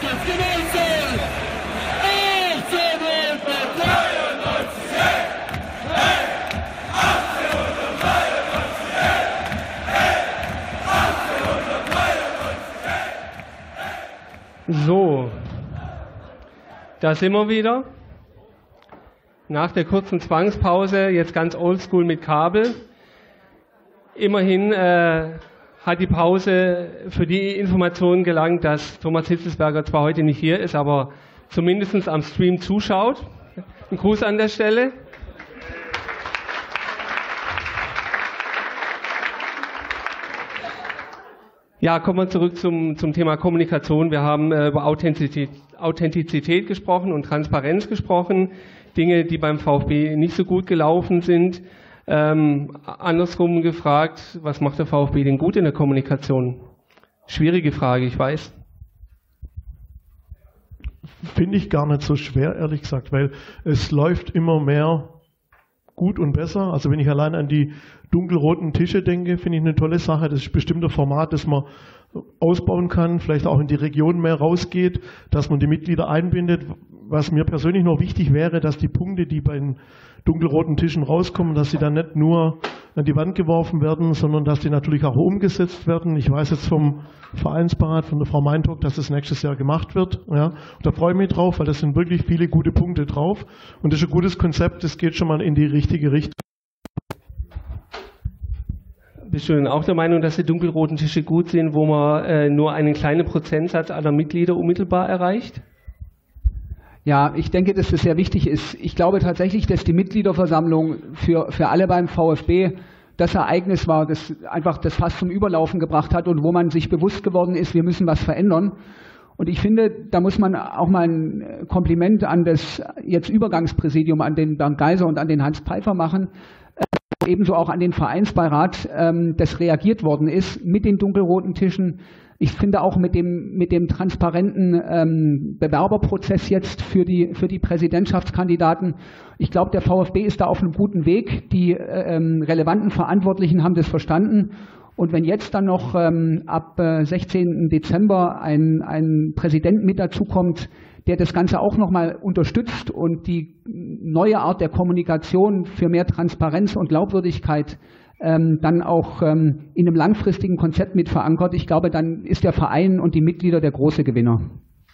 So, da sind wir wieder. Nach der kurzen Zwangspause, jetzt ganz oldschool mit Kabel. Immerhin hat die Pause für die Information gelangt, dass Thomas Hitzelsberger zwar heute nicht hier ist, aber zumindest am Stream zuschaut. Ein Gruß an der Stelle. Ja, kommen wir zurück zum Thema Kommunikation. Wir haben über Authentizität gesprochen und Transparenz gesprochen. Dinge, die beim VfB nicht so gut gelaufen sind. Andersrum gefragt, was macht der VfB denn gut in der Kommunikation? Schwierige Frage, ich weiß. Finde ich gar nicht so schwer, ehrlich gesagt, weil es läuft immer mehr gut und besser. Also wenn ich allein an die dunkelroten Tische denke, finde ich eine tolle Sache. Das ist bestimmt ein Format, das man ausbauen kann, vielleicht auch in die Region mehr rausgeht, dass man die Mitglieder einbindet. Was mir persönlich noch wichtig wäre, dass die Punkte, die bei den dunkelroten Tischen rauskommen, dass sie dann nicht nur an die Wand geworfen werden, sondern dass die natürlich auch umgesetzt werden. Ich weiß jetzt vom Vereinsbeirat, von der Frau Meintock, dass das nächstes Jahr gemacht wird. Ja. Und da freue ich mich drauf, weil das sind wirklich viele gute Punkte drauf. Und das ist ein gutes Konzept, das geht schon mal in die richtige Richtung. Bist du denn auch der Meinung, dass die dunkelroten Tische gut sind, wo man nur einen kleinen Prozentsatz aller Mitglieder unmittelbar erreicht? Ja, ich denke, dass das sehr wichtig ist. Ich glaube tatsächlich, dass die Mitgliederversammlung für alle beim VfB das Ereignis war, das einfach das Fass zum Überlaufen gebracht hat und wo man sich bewusst geworden ist, wir müssen was verändern. Und ich finde, da muss man auch mal ein Kompliment an das jetzt Übergangspräsidium, an den Bernd Geiser und an den Hans Pfeiffer machen, ebenso auch an den Vereinsbeirat, das reagiert worden ist mit den dunkelroten Tischen. Ich finde auch mit dem transparenten Bewerberprozess jetzt für die Präsidentschaftskandidaten. Ich glaube, der VfB ist da auf einem guten Weg. Die relevanten Verantwortlichen haben das verstanden. Und wenn jetzt dann noch ab 16. Dezember ein Präsident mit dazukommt, der das Ganze auch nochmal unterstützt und die neue Art der Kommunikation für mehr Transparenz und Glaubwürdigkeit dann auch in einem langfristigen Konzept mit verankert, ich glaube, dann ist der Verein und die Mitglieder der große Gewinner.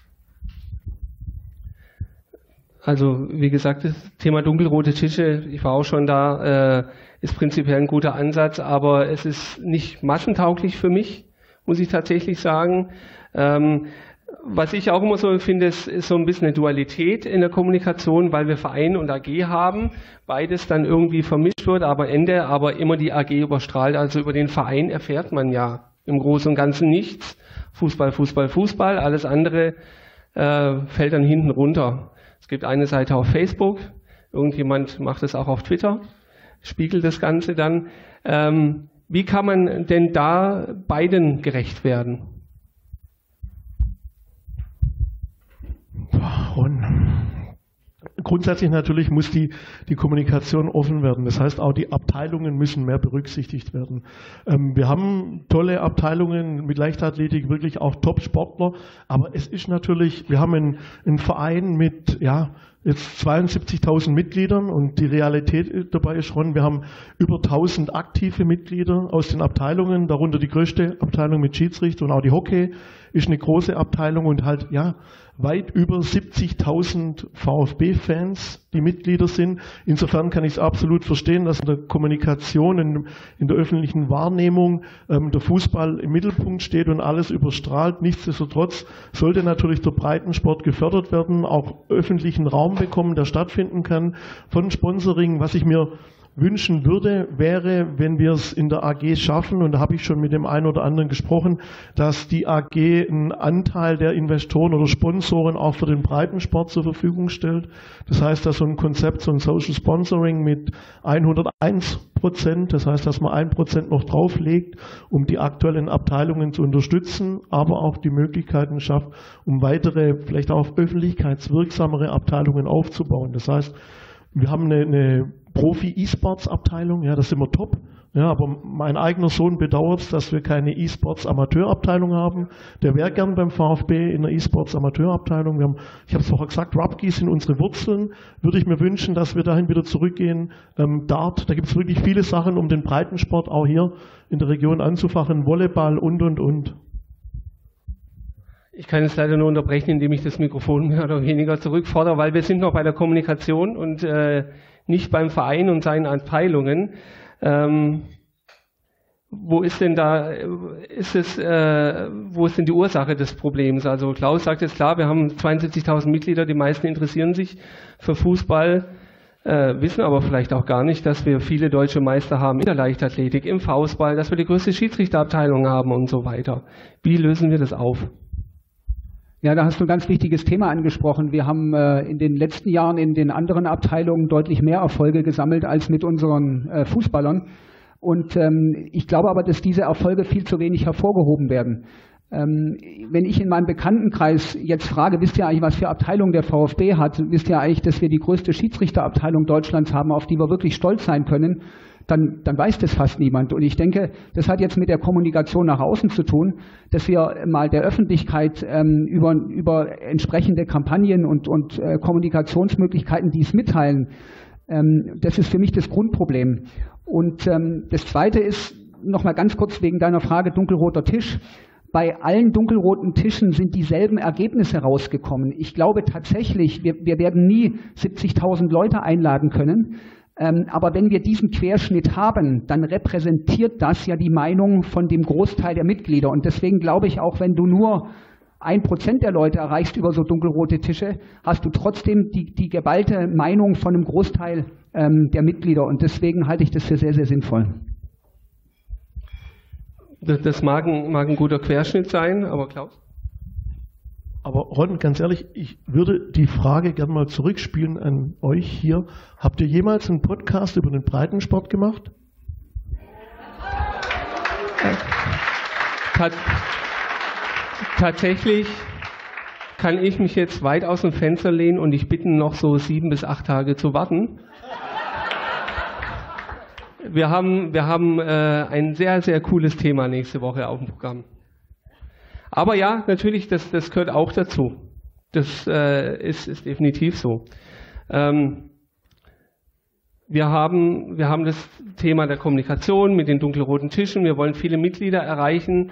Also wie gesagt, das Thema dunkelrote Tische, ich war auch schon da, ist prinzipiell ein guter Ansatz, aber es ist nicht massentauglich für mich, muss ich tatsächlich sagen. Was ich auch immer so finde, ist so ein bisschen eine Dualität in der Kommunikation, weil wir Verein und AG haben, beides dann irgendwie vermischt wird, aber immer die AG überstrahlt. Also über den Verein erfährt man ja im Großen und Ganzen nichts. Fußball, Fußball, Fußball, alles andere fällt dann hinten runter. Es gibt eine Seite auf Facebook, irgendjemand macht es auch auf Twitter, spiegelt das Ganze dann. Wie kann man denn da beiden gerecht werden? Grundsätzlich natürlich muss die Kommunikation offen werden. Das heißt, auch die Abteilungen müssen mehr berücksichtigt werden. Wir haben tolle Abteilungen mit Leichtathletik, wirklich auch Top-Sportler. Aber es ist natürlich, wir haben einen Verein mit, jetzt 72.000 Mitgliedern und die Realität dabei ist schon, wir haben über 1.000 aktive Mitglieder aus den Abteilungen, darunter die größte Abteilung mit Schiedsrichter und auch die Hockey ist eine große Abteilung und halt, weit über 70.000 VfB-Fans, die Mitglieder sind. Insofern kann ich es absolut verstehen, dass in der Kommunikation, in der öffentlichen Wahrnehmung der Fußball im Mittelpunkt steht und alles überstrahlt. Nichtsdestotrotz sollte natürlich der Breitensport gefördert werden, auch öffentlichen Raum bekommen, der stattfinden kann von Sponsoring. Was ich mir wünschen würde, wäre, wenn wir es in der AG schaffen, und da habe ich schon mit dem einen oder anderen gesprochen, dass die AG einen Anteil der Investoren oder Sponsoren auch für den Breitensport zur Verfügung stellt. Das heißt, dass so ein Konzept, so ein Social Sponsoring mit 101%, das heißt, dass man 1% noch drauflegt, um die aktuellen Abteilungen zu unterstützen, aber auch die Möglichkeiten schafft, um weitere, vielleicht auch öffentlichkeitswirksamere Abteilungen aufzubauen. Das heißt, wir haben eine Profi-E-Sports-Abteilung, das sind wir top. Ja, aber mein eigener Sohn bedauert es, dass wir keine E-Sports-Amateurabteilung haben. Der wäre gern beim VfB in der E-Sports-Amateurabteilung. Ich habe es vorher gesagt, Rugby sind unsere Wurzeln. Würde ich mir wünschen, dass wir dahin wieder zurückgehen. Dart, da gibt es wirklich viele Sachen, um den Breitensport auch hier in der Region anzufachen. Volleyball und. Ich kann es leider nur unterbrechen, indem ich das Mikrofon mehr oder weniger zurückfordere, weil wir sind noch bei der Kommunikation und nicht beim Verein und seinen Abteilungen. Wo ist denn die Ursache des Problems? Also Klaus sagt es klar, wir haben 72.000 Mitglieder, die meisten interessieren sich für Fußball, wissen aber vielleicht auch gar nicht, dass wir viele deutsche Meister haben in der Leichtathletik, im Faustball, dass wir die größte Schiedsrichterabteilung haben und so weiter. Wie lösen wir das auf? Ja, da hast du ein ganz wichtiges Thema angesprochen. Wir haben in den letzten Jahren in den anderen Abteilungen deutlich mehr Erfolge gesammelt als mit unseren Fußballern. Und ich glaube aber, dass diese Erfolge viel zu wenig hervorgehoben werden. Wenn ich in meinem Bekanntenkreis jetzt frage, wisst ihr eigentlich, was für Abteilung der VfB hat? Wisst ihr eigentlich, dass wir die größte Schiedsrichterabteilung Deutschlands haben, auf die wir wirklich stolz sein können? Dann weiß das fast niemand. Und ich denke, das hat jetzt mit der Kommunikation nach außen zu tun, dass wir mal der Öffentlichkeit über entsprechende Kampagnen und Kommunikationsmöglichkeiten dies mitteilen. Das ist für mich das Grundproblem. Und das Zweite ist, nochmal ganz kurz wegen deiner Frage, dunkelroter Tisch. Bei allen dunkelroten Tischen sind dieselben Ergebnisse rausgekommen. Ich glaube tatsächlich, wir werden nie 70.000 Leute einladen können. Aber wenn wir diesen Querschnitt haben, dann repräsentiert das ja die Meinung von dem Großteil der Mitglieder. Und deswegen glaube ich, auch wenn du nur 1% der Leute erreichst über so dunkelrote Tische, hast du trotzdem die geballte Meinung von einem Großteil der Mitglieder. Und deswegen halte ich das für sehr, sehr sinnvoll. Das mag ein guter Querschnitt sein, aber Klaus? Aber Ron, ganz ehrlich, ich würde die Frage gerne mal zurückspielen an euch hier. Habt ihr jemals einen Podcast über den Breitensport gemacht? Tatsächlich kann ich mich jetzt weit aus dem Fenster lehnen und ich bitte noch so 7 bis 8 Tage zu warten. Wir haben ein sehr, sehr cooles Thema nächste Woche auf dem Programm. Aber ja, natürlich, das gehört auch dazu. Das ist definitiv so. Wir haben das Thema der Kommunikation mit den dunkelroten Tischen. Wir wollen viele Mitglieder erreichen.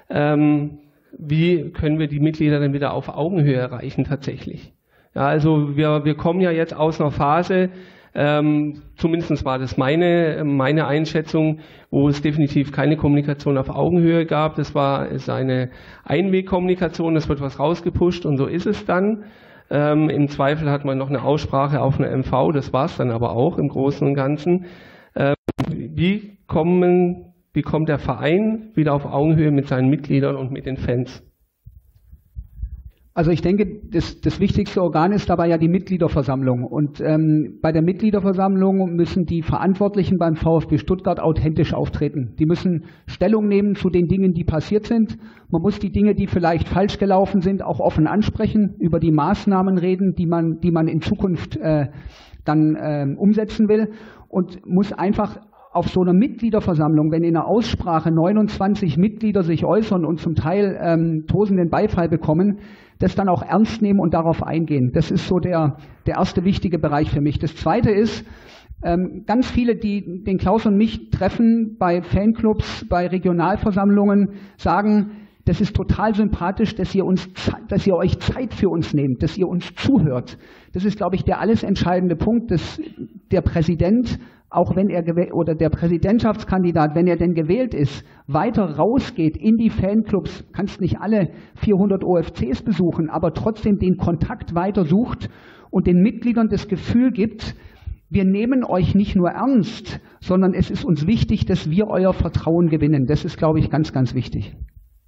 Wie können wir die Mitglieder dann wieder auf Augenhöhe erreichen tatsächlich? Ja, also wir kommen ja jetzt aus einer Phase, zumindest war das meine Einschätzung, wo es definitiv keine Kommunikation auf Augenhöhe gab. Das ist eine Einwegkommunikation, es wird was rausgepusht und so ist es dann. Im Zweifel hat man noch eine Aussprache auf einer MV, das war es dann aber auch im Großen und Ganzen. Wie kommt der Verein wieder auf Augenhöhe mit seinen Mitgliedern und mit den Fans? Also ich denke, das wichtigste Organ ist dabei ja die Mitgliederversammlung. Und bei der Mitgliederversammlung müssen die Verantwortlichen beim VfB Stuttgart authentisch auftreten. Die müssen Stellung nehmen zu den Dingen, die passiert sind. Man muss die Dinge, die vielleicht falsch gelaufen sind, auch offen ansprechen, über die Maßnahmen reden, die man in Zukunft dann umsetzen will, und muss einfach auf so einer Mitgliederversammlung, wenn in einer Aussprache 29 Mitglieder sich äußern und zum Teil tosenden Beifall bekommen, das dann auch ernst nehmen und darauf eingehen. Das ist so der erste wichtige Bereich für mich. Das zweite ist, ganz viele, die den Klaus und mich treffen bei Fanclubs, bei Regionalversammlungen, sagen, das ist total sympathisch, dass ihr euch Zeit für uns nehmt, dass ihr uns zuhört. Das ist, glaube ich, der alles entscheidende Punkt, dass der Präsident, auch wenn er oder der Präsidentschaftskandidat, wenn er denn gewählt ist, weiter rausgeht in die Fanclubs, kannst nicht alle 400 OFCs besuchen, aber trotzdem den Kontakt weiter sucht und den Mitgliedern das Gefühl gibt, wir nehmen euch nicht nur ernst, sondern es ist uns wichtig, dass wir euer Vertrauen gewinnen. Das ist, glaube ich, ganz, ganz wichtig.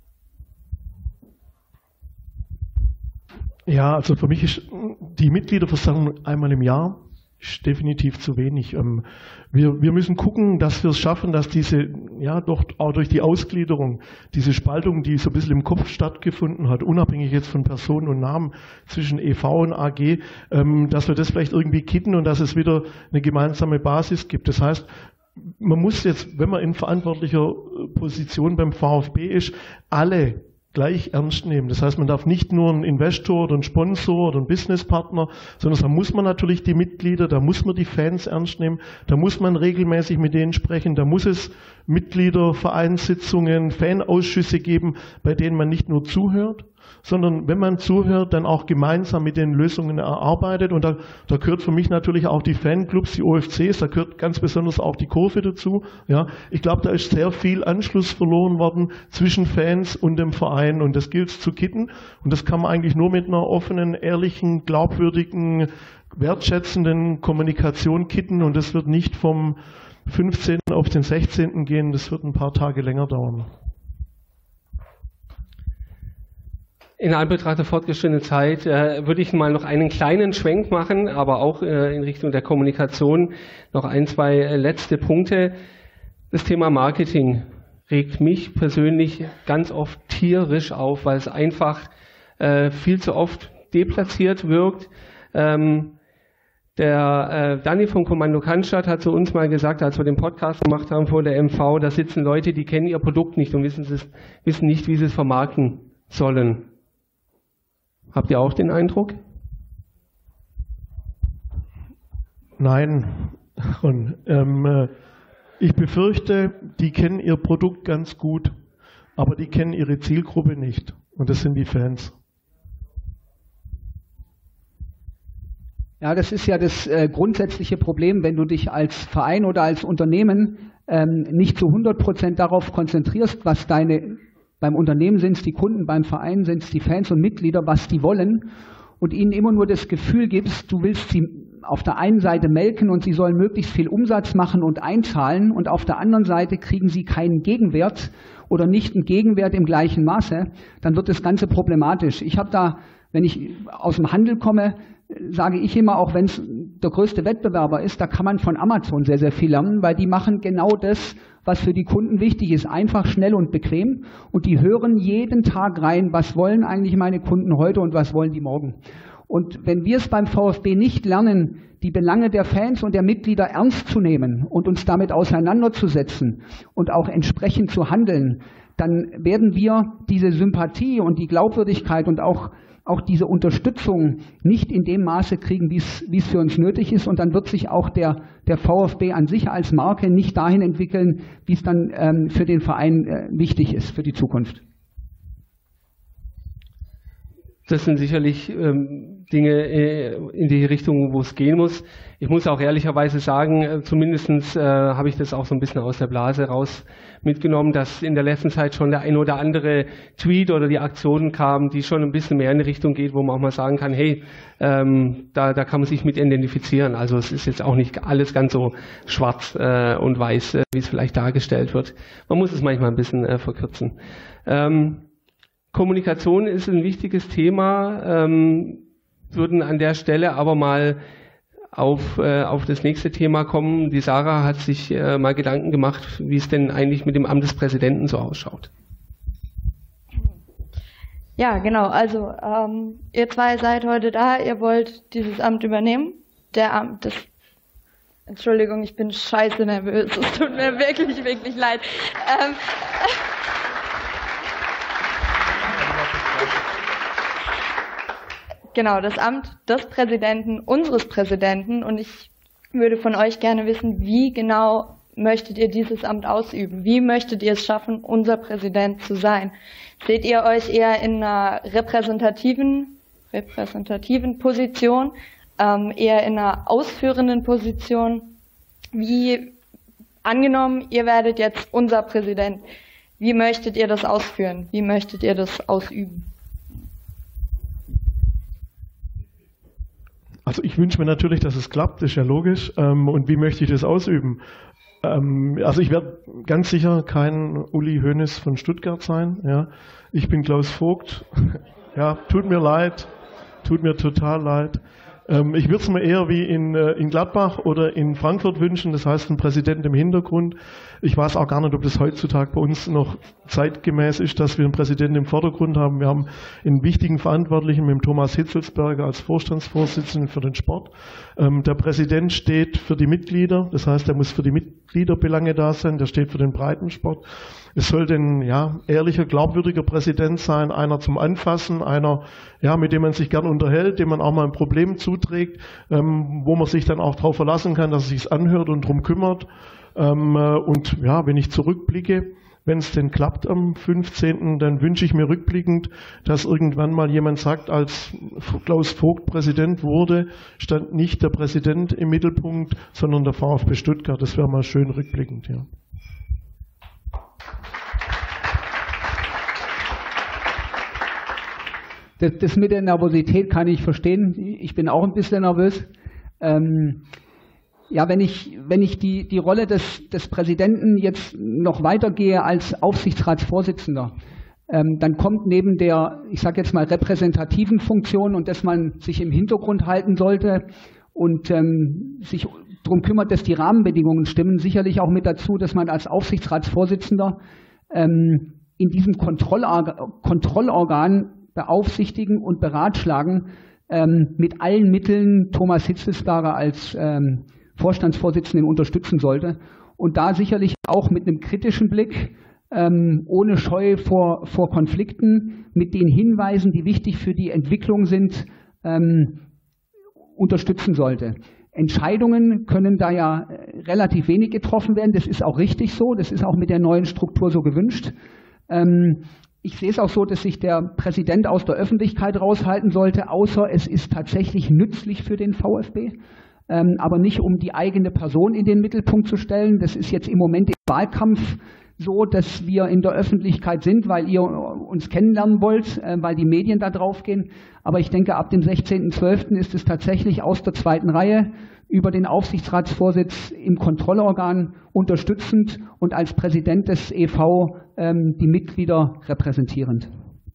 Ja, also für mich ist die Mitgliederversammlung einmal im Jahr ist definitiv zu wenig. Wir müssen gucken, dass wir es schaffen, dass diese, ja doch auch durch die Ausgliederung, diese Spaltung, die so ein bisschen im Kopf stattgefunden hat, unabhängig jetzt von Personen und Namen zwischen e.V. und AG, dass wir das vielleicht irgendwie kitten und dass es wieder eine gemeinsame Basis gibt. Das heißt, man muss jetzt, wenn man in verantwortlicher Position beim VfB ist, alle gleich ernst nehmen. Das heißt, man darf nicht nur einen Investor oder einen Sponsor oder einen Businesspartner, sondern da muss man natürlich die Mitglieder, da muss man die Fans ernst nehmen, da muss man regelmäßig mit denen sprechen, da muss es Mitglieder, Vereinssitzungen, Fanausschüsse geben, bei denen man nicht nur zuhört, sondern wenn man zuhört, dann auch gemeinsam mit den Lösungen erarbeitet. Und da gehört für mich natürlich auch die Fanclubs, die OFCs, da gehört ganz besonders auch die Kurve dazu. Ja, ich glaube, da ist sehr viel Anschluss verloren worden zwischen Fans und dem Verein und das gilt es zu kitten. Und das kann man eigentlich nur mit einer offenen, ehrlichen, glaubwürdigen, wertschätzenden Kommunikation kitten und das wird nicht vom 15. auf den 16. gehen, das wird ein paar Tage länger dauern. In Anbetracht der fortgeschrittenen Zeit würde ich mal noch einen kleinen Schwenk machen, aber auch in Richtung der Kommunikation noch ein, zwei letzte Punkte. Das Thema Marketing regt mich persönlich ganz oft tierisch auf, weil es einfach viel zu oft deplatziert wirkt. Der Danny vom Kommando Cannstatt hat zu uns mal gesagt, als wir den Podcast gemacht haben vor der MV, da sitzen Leute, die kennen ihr Produkt nicht und wissen nicht, wie sie es vermarkten sollen. Habt ihr auch den Eindruck? Nein. Und, ich befürchte, die kennen ihr Produkt ganz gut, aber die kennen ihre Zielgruppe nicht. Und das sind die Fans. Ja, das ist ja das grundsätzliche Problem, wenn du dich als Verein oder als Unternehmen nicht zu 100% darauf konzentrierst, was beim Unternehmen sind es die Kunden, beim Verein sind es die Fans und Mitglieder, was die wollen und ihnen immer nur das Gefühl gibst, du willst sie auf der einen Seite melken und sie sollen möglichst viel Umsatz machen und einzahlen und auf der anderen Seite kriegen sie keinen Gegenwert oder nicht einen Gegenwert im gleichen Maße, dann wird das Ganze problematisch. Ich habe da, wenn ich aus dem Handel komme, sage ich immer, auch wenn es der größte Wettbewerber ist, da kann man von Amazon sehr, sehr viel lernen, weil die machen genau das, was für die Kunden wichtig ist, einfach, schnell und bequem und die hören jeden Tag rein, was wollen eigentlich meine Kunden heute und was wollen die morgen. Und wenn wir es beim VfB nicht lernen, die Belange der Fans und der Mitglieder ernst zu nehmen und uns damit auseinanderzusetzen und auch entsprechend zu handeln, dann werden wir diese Sympathie und die Glaubwürdigkeit und auch diese Unterstützung nicht in dem Maße kriegen, wie es für uns nötig ist. Und dann wird sich auch der VfB an sich als Marke nicht dahin entwickeln, wie es dann für den Verein wichtig ist für die Zukunft. Das sind sicherlich Dinge in die Richtung, wo es gehen muss. Ich muss auch ehrlicherweise sagen, zumindest habe ich das auch so ein bisschen aus der Blase raus mitgenommen, dass in der letzten Zeit schon der ein oder andere Tweet oder die Aktionen kamen, die schon ein bisschen mehr in die Richtung geht, wo man auch mal sagen kann, hey, da kann man sich mit identifizieren. Also es ist jetzt auch nicht alles ganz so schwarz und weiß, wie es vielleicht dargestellt wird. Man muss es manchmal ein bisschen verkürzen. Kommunikation ist ein wichtiges Thema, würden an der Stelle aber mal auf das nächste Thema kommen. Die Sarah hat sich mal Gedanken gemacht, wie es denn eigentlich mit dem Amt des Präsidenten so ausschaut. Ja, genau. Also ihr zwei seid heute da, ihr wollt dieses Amt übernehmen. Entschuldigung, ich bin scheiße nervös. Es tut mir wirklich, wirklich leid. Genau, das Amt des Präsidenten, unseres Präsidenten. Und ich würde von euch gerne wissen, wie genau möchtet ihr dieses Amt ausüben? Wie möchtet ihr es schaffen, unser Präsident zu sein? Seht ihr euch eher in einer repräsentativen Position, eher in einer ausführenden Position? Wie angenommen, ihr werdet jetzt unser Präsident. Wie möchtet ihr das ausführen? Wie möchtet ihr das ausüben? Also ich wünsche mir natürlich, dass es klappt, ist ja logisch. Und wie möchte ich das ausüben? Also ich werde ganz sicher kein Uli Hoeneß von Stuttgart sein. Ja. Ich bin Klaus Vogt. Ja, tut mir leid, tut mir total leid. Ich würde es mir eher wie in Gladbach oder in Frankfurt wünschen, das heißt ein Präsident im Hintergrund. Ich weiß auch gar nicht, ob das heutzutage bei uns noch zeitgemäß ist, dass wir einen Präsidenten im Vordergrund haben. Wir haben einen wichtigen Verantwortlichen mit dem Thomas Hitzelsberger als Vorstandsvorsitzenden für den Sport. Der Präsident steht für die Mitglieder, das heißt, er muss für die Mitgliederbelange da sein, der steht für den Breitensport. Es sollte ein ehrlicher, glaubwürdiger Präsident sein, einer zum Anfassen, einer, mit dem man sich gern unterhält, dem man auch mal ein Problem zuträgt, wo man sich dann auch darauf verlassen kann, dass er sich anhört und drum kümmert. Und wenn ich zurückblicke, wenn es denn klappt am 15., dann wünsche ich mir rückblickend, dass irgendwann mal jemand sagt, als Klaus Vogt Präsident wurde, stand nicht der Präsident im Mittelpunkt, sondern der VfB Stuttgart. Das wäre mal schön rückblickend, ja. Das mit der Nervosität kann ich verstehen. Ich bin auch ein bisschen nervös. Wenn ich die Rolle des Präsidenten jetzt noch weitergehe als Aufsichtsratsvorsitzender, dann kommt neben der, ich sage jetzt mal, repräsentativen Funktion und dass man sich im Hintergrund halten sollte und sich darum kümmert, dass die Rahmenbedingungen stimmen, sicherlich auch mit dazu, dass man als Aufsichtsratsvorsitzender in diesem Kontrollorgan beaufsichtigen und beratschlagen, mit allen Mitteln Thomas Hitzelsberger als Vorstandsvorsitzenden unterstützen sollte und da sicherlich auch mit einem kritischen Blick, ohne Scheu vor Konflikten, mit den Hinweisen, die wichtig für die Entwicklung sind, unterstützen sollte. Entscheidungen können da ja relativ wenig getroffen werden, das ist auch richtig so, das ist auch mit der neuen Struktur so gewünscht. Ich sehe es auch so, dass sich der Präsident aus der Öffentlichkeit raushalten sollte, außer es ist tatsächlich nützlich für den VfB, aber nicht um die eigene Person in den Mittelpunkt zu stellen. Das ist jetzt im Moment im Wahlkampf so, dass wir in der Öffentlichkeit sind, weil ihr uns kennenlernen wollt, weil die Medien da drauf gehen. Aber ich denke, ab dem 16.12. ist es tatsächlich aus der zweiten Reihe über den Aufsichtsratsvorsitz im Kontrollorgan unterstützend und als Präsident des e.V. Die Mitglieder repräsentierend.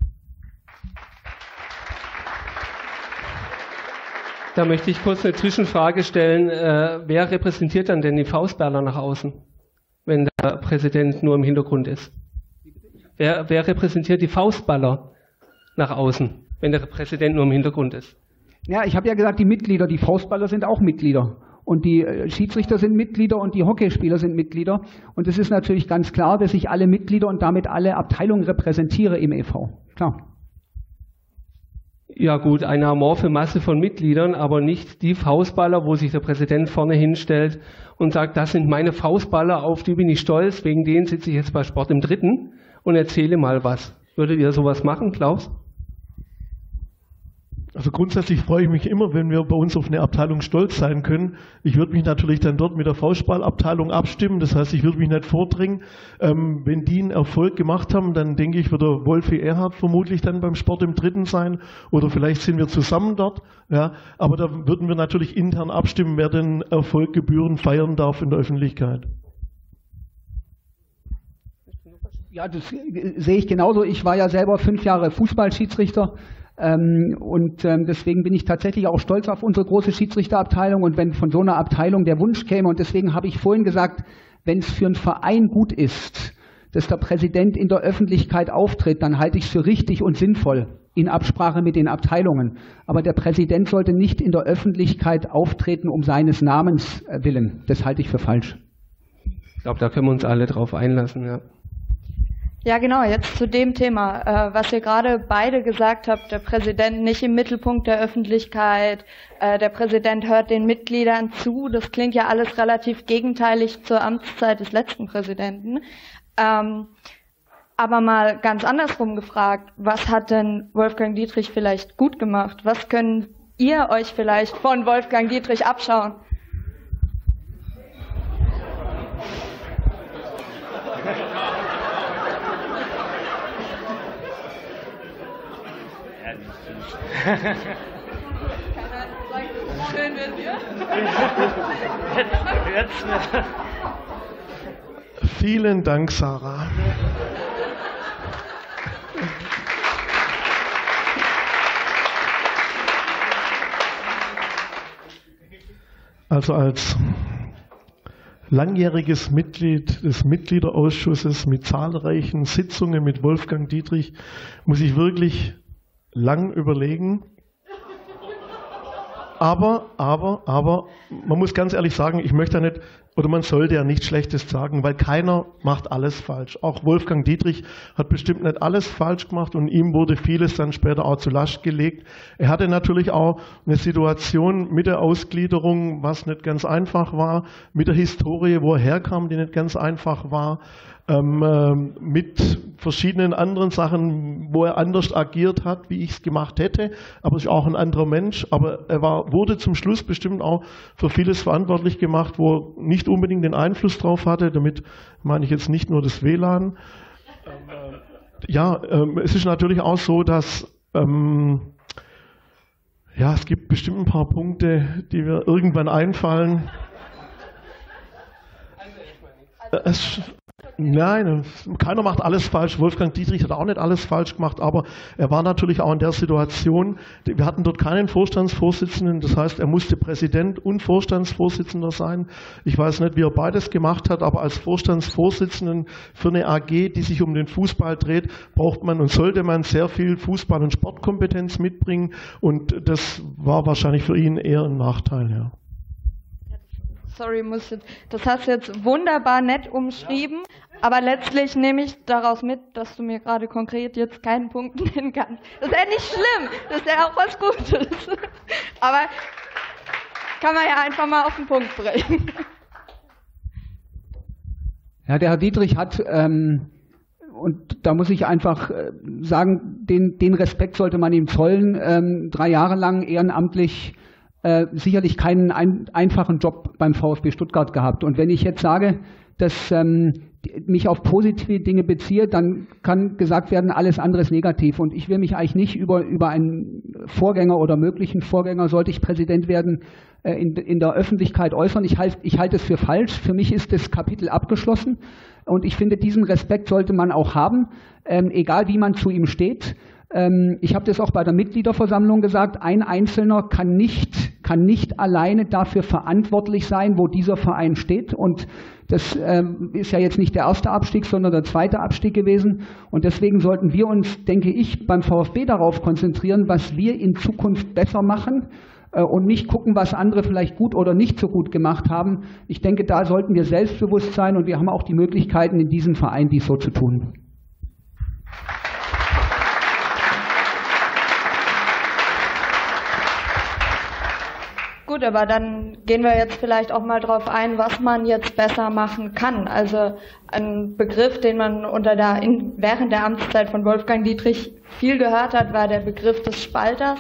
Da möchte ich kurz eine Zwischenfrage stellen. Wer repräsentiert dann denn die Faustballer nach außen, wenn der Präsident nur im Hintergrund ist? Wer repräsentiert die Faustballer nach außen, wenn der Präsident nur im Hintergrund ist? Ja, ich habe ja gesagt, die Mitglieder, die Faustballer sind auch Mitglieder. Und die Schiedsrichter sind Mitglieder und die Hockeyspieler sind Mitglieder. Und es ist natürlich ganz klar, dass ich alle Mitglieder und damit alle Abteilungen repräsentiere im e.V. Klar. Ja gut, eine amorphe Masse von Mitgliedern, aber nicht die Faustballer, wo sich der Präsident vorne hinstellt und sagt, das sind meine Faustballer, auf die bin ich stolz, wegen denen sitze ich jetzt bei Sport im Dritten und erzähle mal was. Würdet ihr sowas machen, Klaus? Also grundsätzlich freue ich mich immer, wenn wir bei uns auf eine Abteilung stolz sein können. Ich würde mich natürlich dann dort mit der Faustballabteilung abstimmen. Das heißt, ich würde mich nicht vordringen. Wenn die einen Erfolg gemacht haben, dann denke ich, wird der Wolfi Erhard vermutlich dann beim Sport im Dritten sein. Oder vielleicht sind wir zusammen dort. Ja, aber da würden wir natürlich intern abstimmen, wer den Erfolg gebührend feiern darf in der Öffentlichkeit. Ja, das sehe ich genauso. Ich war ja selber 5 Jahre Fußballschiedsrichter. Deswegen bin ich tatsächlich auch stolz auf unsere große Schiedsrichterabteilung und wenn von so einer Abteilung der Wunsch käme, und deswegen habe ich vorhin gesagt, wenn es für einen Verein gut ist, dass der Präsident in der Öffentlichkeit auftritt, dann halte ich es für richtig und sinnvoll in Absprache mit den Abteilungen. Aber der Präsident sollte nicht in der Öffentlichkeit auftreten um seines Namens willen. Das halte ich für falsch. Ich glaube, da können wir uns alle drauf einlassen, ja. Ja, genau, jetzt zu dem Thema, was ihr gerade beide gesagt habt, der Präsident nicht im Mittelpunkt der Öffentlichkeit, der Präsident hört den Mitgliedern zu, das klingt ja alles relativ gegenteilig zur Amtszeit des letzten Präsidenten. Aber mal ganz andersrum gefragt, was hat denn Wolfgang Dietrich vielleicht gut gemacht? Was können ihr euch vielleicht von Wolfgang Dietrich abschauen? Vielen Dank, Sarah. Also als langjähriges Mitglied des Mitgliederausschusses mit zahlreichen Sitzungen mit Wolfgang Dietrich muss ich wirklich lang überlegen. Aber, man muss ganz ehrlich sagen, ich möchte ja nicht, oder man sollte ja nichts Schlechtes sagen, weil keiner macht alles falsch. Auch Wolfgang Dietrich hat bestimmt nicht alles falsch gemacht und ihm wurde vieles dann später auch zur Last gelegt. Er hatte natürlich auch eine Situation mit der Ausgliederung, was nicht ganz einfach war, mit der Historie, wo er herkam, die nicht ganz einfach war, mit verschiedenen anderen Sachen, wo er anders agiert hat, wie ich es gemacht hätte, aber ist auch ein anderer Mensch, aber er wurde zum Schluss bestimmt auch für vieles verantwortlich gemacht, wo er nicht unbedingt den Einfluss drauf hatte, damit meine ich jetzt nicht nur das WLAN. Es ist natürlich auch so, dass es gibt bestimmt ein paar Punkte, die mir irgendwann einfallen. Nein, keiner macht alles falsch. Wolfgang Dietrich hat auch nicht alles falsch gemacht, aber er war natürlich auch in der Situation, wir hatten dort keinen Vorstandsvorsitzenden, das heißt, er musste Präsident und Vorstandsvorsitzender sein. Ich weiß nicht, wie er beides gemacht hat, aber als Vorstandsvorsitzenden für eine AG, die sich um den Fußball dreht, braucht man und sollte man sehr viel Fußball- und Sportkompetenz mitbringen und das war wahrscheinlich für ihn eher ein Nachteil, ja. Sorry, das hast du jetzt wunderbar nett umschrieben, aber letztlich nehme ich daraus mit, dass du mir gerade konkret jetzt keinen Punkt nennen kannst. Das ist ja nicht schlimm, das ist ja auch was Gutes. Aber kann man ja einfach mal auf den Punkt bringen. Ja, der Herr Dietrich hat, und da muss ich einfach sagen, den Respekt sollte man ihm zollen, 3 Jahre lang ehrenamtlich sicherlich keinen einfachen Job beim VfB Stuttgart gehabt. Und wenn ich jetzt sage, dass mich auf positive Dinge beziehe, dann kann gesagt werden, alles andere ist negativ. Und ich will mich eigentlich nicht über einen Vorgänger oder möglichen Vorgänger, sollte ich Präsident werden, in der Öffentlichkeit äußern. Ich halte es für falsch. Für mich ist das Kapitel abgeschlossen. Und ich finde, diesen Respekt sollte man auch haben, egal wie man zu ihm steht. Ich habe das auch bei der Mitgliederversammlung gesagt, ein Einzelner kann nicht alleine dafür verantwortlich sein, wo dieser Verein steht. Und das ist ja jetzt nicht der erste Abstieg, sondern der zweite Abstieg gewesen. Und deswegen sollten wir uns, denke ich, beim VfB darauf konzentrieren, was wir in Zukunft besser machen und nicht gucken, was andere vielleicht gut oder nicht so gut gemacht haben. Ich denke, da sollten wir selbstbewusst sein und wir haben auch die Möglichkeiten, in diesem Verein dies so zu tun. Gut, aber dann gehen wir jetzt vielleicht auch mal drauf ein, was man jetzt besser machen kann. Also ein Begriff, den man während der Amtszeit von Wolfgang Dietrich viel gehört hat, war der Begriff des Spalters.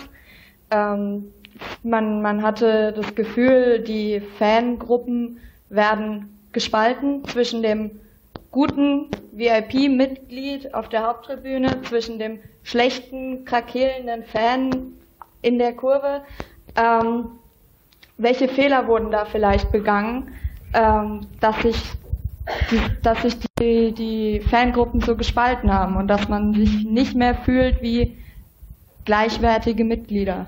Man hatte das Gefühl, die Fangruppen werden gespalten zwischen dem guten VIP-Mitglied auf der Haupttribüne, zwischen dem schlechten, krakelnden Fan in der Kurve. Welche Fehler wurden da vielleicht begangen, dass sich die Fangruppen so gespalten haben und dass man sich nicht mehr fühlt wie gleichwertige Mitglieder?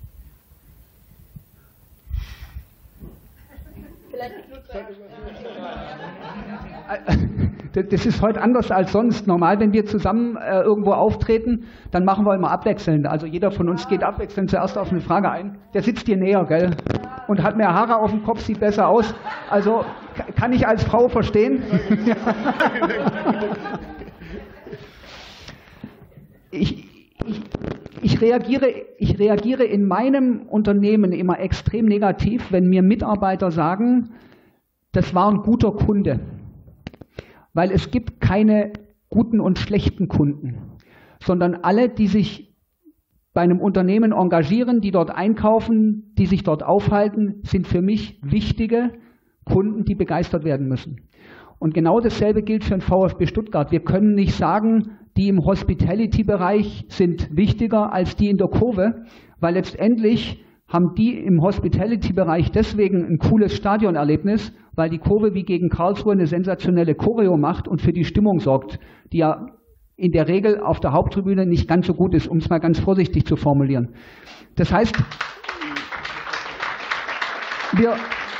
Das ist heute anders als sonst. Normal, wenn wir zusammen irgendwo auftreten, dann machen wir immer abwechselnd. Also jeder von uns geht abwechselnd zuerst auf eine Frage ein. Der sitzt dir näher, gell? Und hat mehr Haare auf dem Kopf, sieht besser aus. Also kann ich als Frau verstehen. Ich reagiere in meinem Unternehmen immer extrem negativ, wenn mir Mitarbeiter sagen, das war ein guter Kunde. Weil es gibt keine guten und schlechten Kunden, sondern alle, die sich bei einem Unternehmen engagieren, die dort einkaufen, die sich dort aufhalten, sind für mich wichtige Kunden, die begeistert werden müssen. Und genau dasselbe gilt für den VfB Stuttgart. Wir können nicht sagen, die im Hospitality-Bereich sind wichtiger als die in der Kurve, weil letztendlich haben die im Hospitality-Bereich deswegen ein cooles Stadionerlebnis, weil die Kurve wie gegen Karlsruhe eine sensationelle Choreo macht und für die Stimmung sorgt, die ja in der Regel auf der Haupttribüne nicht ganz so gut ist, um es mal ganz vorsichtig zu formulieren. Das heißt,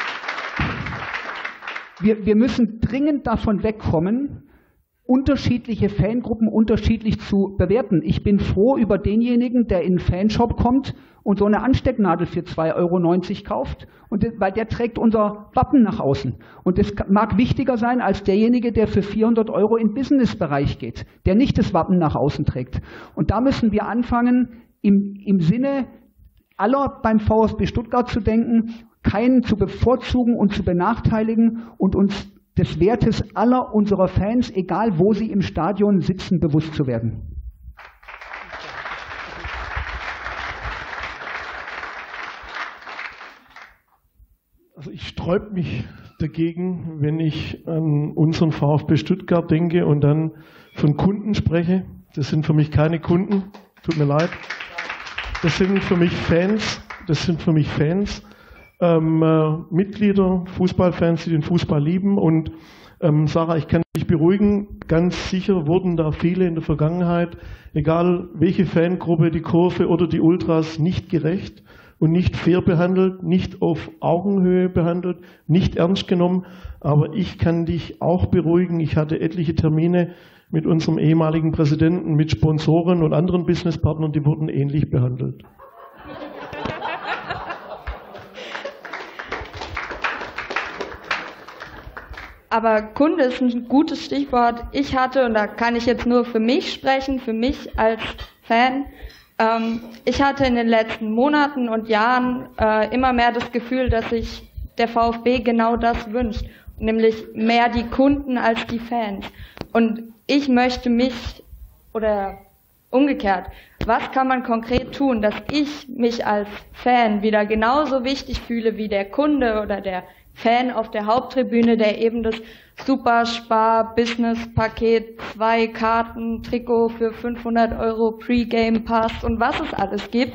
Wir müssen dringend davon wegkommen, unterschiedliche Fangruppen unterschiedlich zu bewerten. Ich bin froh über denjenigen, der in einen Fanshop kommt und so eine Anstecknadel für 2,90 € kauft, weil der trägt unser Wappen nach außen. Und das mag wichtiger sein als derjenige, der für 400 € in den Businessbereich geht, der nicht das Wappen nach außen trägt. Und da müssen wir anfangen, im Sinne aller beim VfB Stuttgart zu denken, keinen zu bevorzugen und zu benachteiligen und uns des Wertes aller unserer Fans, egal wo sie im Stadion sitzen, bewusst zu werden. Also ich sträube mich dagegen, wenn ich an unseren VfB Stuttgart denke und dann von Kunden spreche. Das sind für mich keine Kunden, tut mir leid. Das sind für mich Fans, Mitglieder, Fußballfans, die den Fußball lieben. Und Sarah, ich kann dich beruhigen, ganz sicher wurden da viele in der Vergangenheit, egal welche Fangruppe, die Kurve oder die Ultras, nicht gerecht und nicht fair behandelt, nicht auf Augenhöhe behandelt, nicht ernst genommen. Aber ich kann dich auch beruhigen, ich hatte etliche Termine mit unserem ehemaligen Präsidenten, mit Sponsoren und anderen Businesspartnern, die wurden ähnlich behandelt. Aber Kunde ist ein gutes Stichwort. Ich hatte, und da kann ich jetzt nur für mich sprechen, für mich als Fan, ich hatte in den letzten Monaten und Jahren immer mehr das Gefühl, dass sich der VfB genau das wünscht, nämlich mehr die Kunden als die Fans. Und ich möchte mich, oder umgekehrt, was kann man konkret tun, dass ich mich als Fan wieder genauso wichtig fühle wie der Kunde oder der Fan auf der Haupttribüne, der eben das Superspar-Business-Paket, 2 Karten, Trikot für 500 € Pre-Game-Pass und was es alles gibt.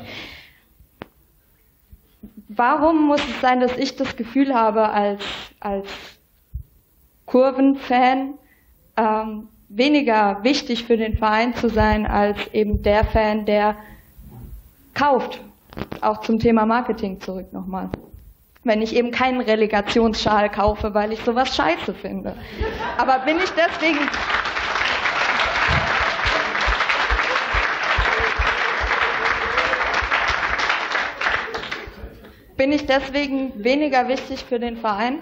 Warum muss es sein, dass ich das Gefühl habe, als Kurvenfan weniger wichtig für den Verein zu sein, als eben der Fan, der kauft? Auch zum Thema Marketing zurück nochmal. Wenn ich eben keinen Relegationsschal kaufe, weil ich sowas scheiße finde. Aber bin ich deswegen weniger wichtig für den Verein?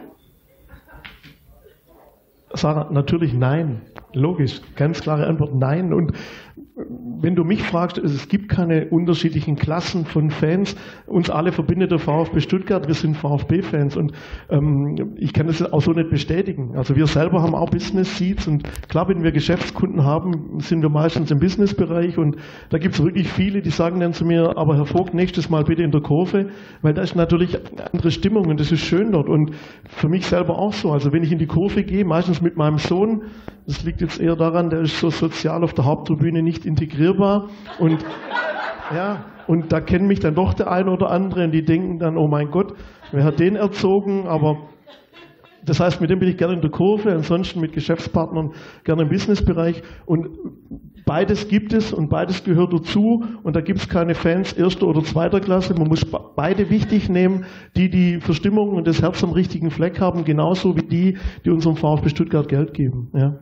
Sarah, natürlich nein. Logisch, ganz klare Antwort, nein. Und wenn du mich fragst, es gibt keine unterschiedlichen Klassen von Fans. Uns alle verbindet der VfB Stuttgart, wir sind VfB-Fans und ich kann das auch so nicht bestätigen. Also wir selber haben auch Business Seats und klar, wenn wir Geschäftskunden haben, sind wir meistens im Businessbereich und da gibt es wirklich viele, die sagen dann zu mir, aber Herr Vogt, nächstes Mal bitte in der Kurve, weil da ist natürlich eine andere Stimmung und das ist schön dort und für mich selber auch so. Also wenn ich in die Kurve gehe, meistens mit meinem Sohn, das liegt jetzt eher daran, der ist so sozial auf der Haupttribüne nicht integrierbar und ja, und da kennen mich dann doch der eine oder andere und die denken dann, oh mein Gott, wer hat den erzogen, aber das heißt, mit dem bin ich gerne in der Kurve, ansonsten mit Geschäftspartnern gerne im Businessbereich und beides gibt es und beides gehört dazu und da gibt es keine Fans erster oder zweiter Klasse, man muss beide wichtig nehmen, die Verstimmung und das Herz am richtigen Fleck haben, genauso wie die unserem VfB Stuttgart Geld geben. Ja.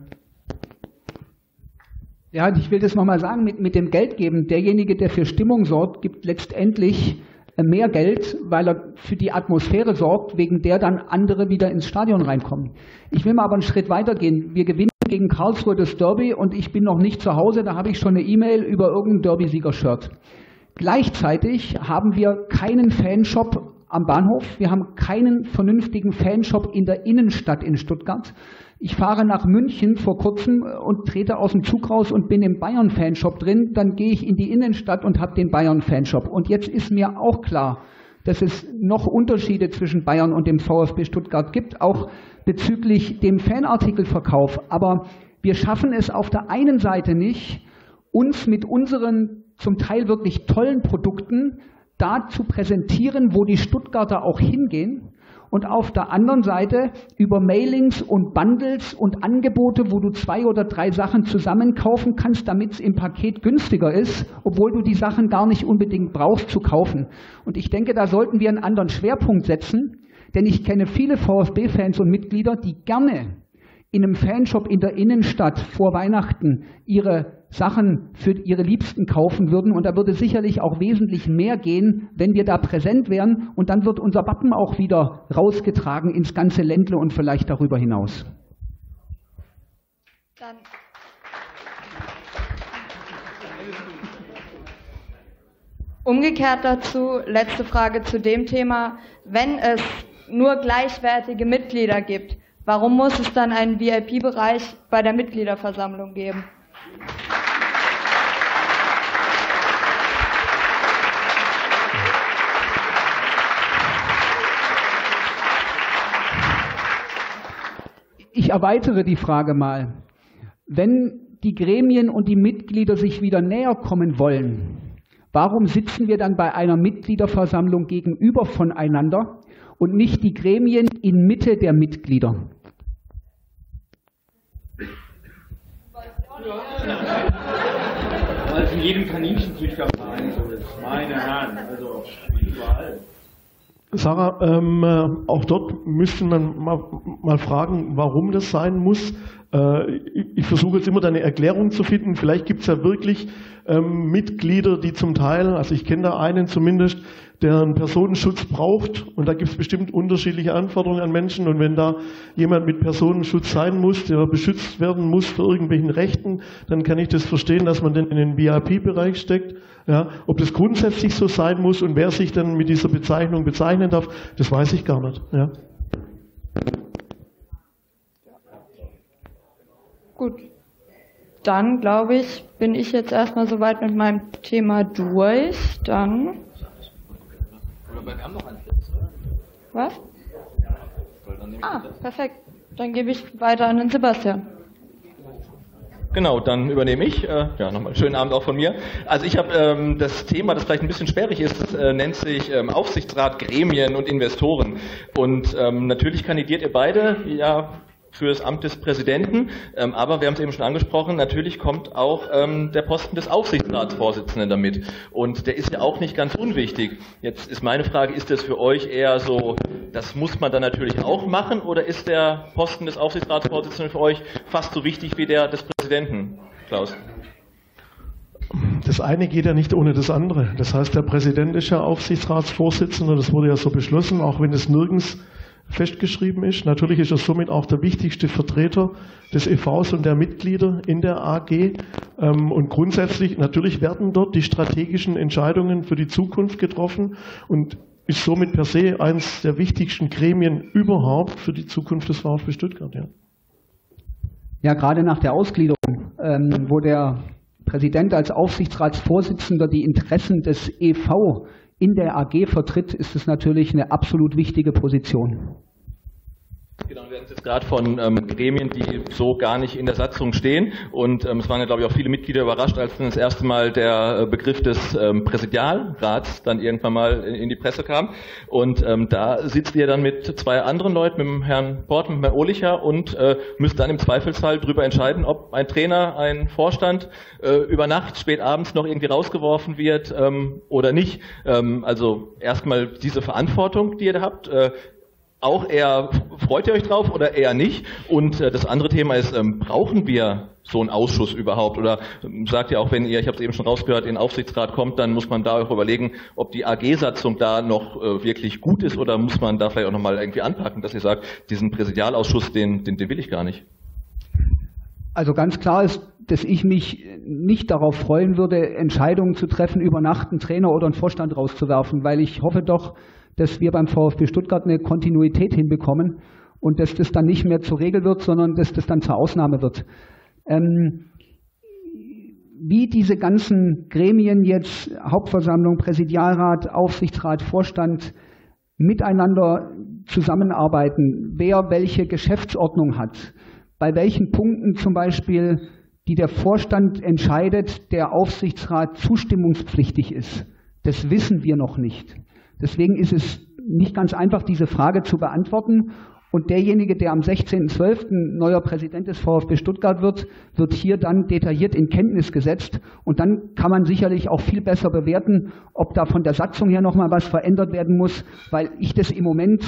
Ja, ich will das nochmal sagen, mit dem Geld geben. Derjenige, der für Stimmung sorgt, gibt letztendlich mehr Geld, weil er für die Atmosphäre sorgt, wegen der dann andere wieder ins Stadion reinkommen. Ich will mal aber einen Schritt weiter gehen. Wir gewinnen gegen Karlsruhe das Derby und ich bin noch nicht zu Hause, da habe ich schon eine E-Mail über irgendein Derby-Sieger-Shirt. Gleichzeitig haben wir keinen Fanshop am Bahnhof, wir haben keinen vernünftigen Fanshop in der Innenstadt in Stuttgart. Ich fahre nach München vor kurzem und trete aus dem Zug raus und bin im Bayern-Fanshop drin. Dann gehe ich in die Innenstadt und habe den Bayern-Fanshop. Und jetzt ist mir auch klar, dass es noch Unterschiede zwischen Bayern und dem VfB Stuttgart gibt, auch bezüglich dem Fanartikelverkauf. Aber wir schaffen es auf der einen Seite nicht, uns mit unseren zum Teil wirklich tollen Produkten da zu präsentieren, wo die Stuttgarter auch hingehen. Und auf der anderen Seite über Mailings und Bundles und Angebote, wo du 2 oder 3 Sachen zusammen kaufen kannst, damit es im Paket günstiger ist, obwohl du die Sachen gar nicht unbedingt brauchst zu kaufen. Und ich denke, da sollten wir einen anderen Schwerpunkt setzen, Denn ich kenne viele VfB-Fans und Mitglieder, die gerne in einem Fanshop in der Innenstadt vor Weihnachten ihre Sachen für ihre Liebsten kaufen würden. Und da würde sicherlich auch wesentlich mehr gehen, wenn wir da präsent wären. Und dann wird unser Wappen auch wieder rausgetragen ins ganze Ländle und vielleicht darüber hinaus. Dann umgekehrt dazu, letzte Frage zu dem Thema. Wenn es nur gleichwertige Mitglieder gibt, warum muss es dann einen VIP-Bereich bei der Mitgliederversammlung geben? Ich erweitere die Frage mal. Wenn die Gremien und die Mitglieder sich wieder näher kommen wollen, warum sitzen wir dann bei einer Mitgliederversammlung gegenüber voneinander und nicht die Gremien in Mitte der Mitglieder? Weil es in jedem Kaninchenzüchterverein so ist, meine Herren, also überall. Sarah, auch dort müsste man mal fragen, warum das sein muss. Ich versuche jetzt immer da eine Erklärung zu finden. Vielleicht gibt es ja wirklich Mitglieder, die zum Teil, also ich kenne da einen zumindest, der einen Personenschutz braucht, und da gibt es bestimmt unterschiedliche Anforderungen an Menschen, und wenn da jemand mit Personenschutz sein muss, der beschützt werden muss vor irgendwelchen Rechten, dann kann ich das verstehen, dass man den in den VIP-Bereich steckt. Ja, ob das grundsätzlich so sein muss und wer sich dann mit dieser Bezeichnung bezeichnen darf, das weiß ich gar nicht. Ja. Gut, dann glaube ich, bin ich jetzt erstmal soweit mit meinem Thema durch. Dann. Wir haben noch einen Platz, oder? Was? Ah, perfekt. Dann gebe ich weiter an den Sebastian. Genau, dann übernehme ich. Ja, nochmal einen schönen Abend auch von mir. Also ich habe das Thema, das vielleicht ein bisschen sperrig ist, das nennt sich Aufsichtsrat, Gremien und Investoren. Und natürlich kandidiert ihr beide ja für das Amt des Präsidenten, aber wir haben es eben schon angesprochen, natürlich kommt auch der Posten des Aufsichtsratsvorsitzenden damit. Und der ist ja auch nicht ganz unwichtig. Jetzt ist meine Frage, ist das für euch eher so, das muss man dann natürlich auch machen, oder ist der Posten des Aufsichtsratsvorsitzenden für euch fast so wichtig wie der des Präsidenten, Klaus? Das eine geht ja nicht ohne das andere. Das heißt, der Präsident ist ja Aufsichtsratsvorsitzender, das wurde ja so beschlossen, auch wenn es nirgends festgeschrieben ist. Natürlich ist er somit auch der wichtigste Vertreter des EVs und der Mitglieder in der AG. Und grundsätzlich, natürlich werden dort die strategischen Entscheidungen für die Zukunft getroffen und ist somit per se eines der wichtigsten Gremien überhaupt für die Zukunft des VfB Stuttgart. Ja, ja, gerade nach der Ausgliederung, wo der Präsident als Aufsichtsratsvorsitzender die Interessen des EV in der AG vertritt, ist es natürlich eine absolut wichtige Position. Genau, wir hatten jetzt gerade von Gremien, die so gar nicht in der Satzung stehen, und es waren ja, glaube ich, auch viele Mitglieder überrascht, als dann das erste Mal der Begriff des Präsidialrats dann irgendwann mal in die Presse kam, und da sitzt ihr dann mit zwei anderen Leuten, mit dem Herrn Port und mit Herrn Ohlicher, und müsst dann im Zweifelsfall darüber entscheiden, ob ein Trainer, ein Vorstand über Nacht, spät abends noch irgendwie rausgeworfen wird oder nicht. Also erstmal diese Verantwortung, die ihr da habt, auch eher, freut ihr euch drauf oder eher nicht? Und das andere Thema ist, brauchen wir so einen Ausschuss überhaupt? Oder sagt ihr auch, wenn ihr, ich habe es eben schon rausgehört, in den Aufsichtsrat kommt, dann muss man da auch überlegen, ob die AG-Satzung da noch wirklich gut ist, oder muss man da vielleicht auch nochmal irgendwie anpacken, dass ihr sagt, diesen Präsidialausschuss, den will ich gar nicht? Also ganz klar ist, dass ich mich nicht darauf freuen würde, Entscheidungen zu treffen, über Nacht einen Trainer oder einen Vorstand rauszuwerfen, weil ich hoffe doch, dass wir beim VfB Stuttgart eine Kontinuität hinbekommen und dass das dann nicht mehr zur Regel wird, sondern dass das dann zur Ausnahme wird. Wie diese ganzen Gremien jetzt, Hauptversammlung, Präsidialrat, Aufsichtsrat, Vorstand, miteinander zusammenarbeiten, wer welche Geschäftsordnung hat, bei welchen Punkten zum Beispiel, die der Vorstand entscheidet, der Aufsichtsrat zustimmungspflichtig ist, das wissen wir noch nicht. Deswegen ist es nicht ganz einfach, diese Frage zu beantworten. Und derjenige, der am 16.12. neuer Präsident des VfB Stuttgart wird, wird hier dann detailliert in Kenntnis gesetzt. Und dann kann man sicherlich auch viel besser bewerten, ob da von der Satzung her nochmal was verändert werden muss, weil ich das im Moment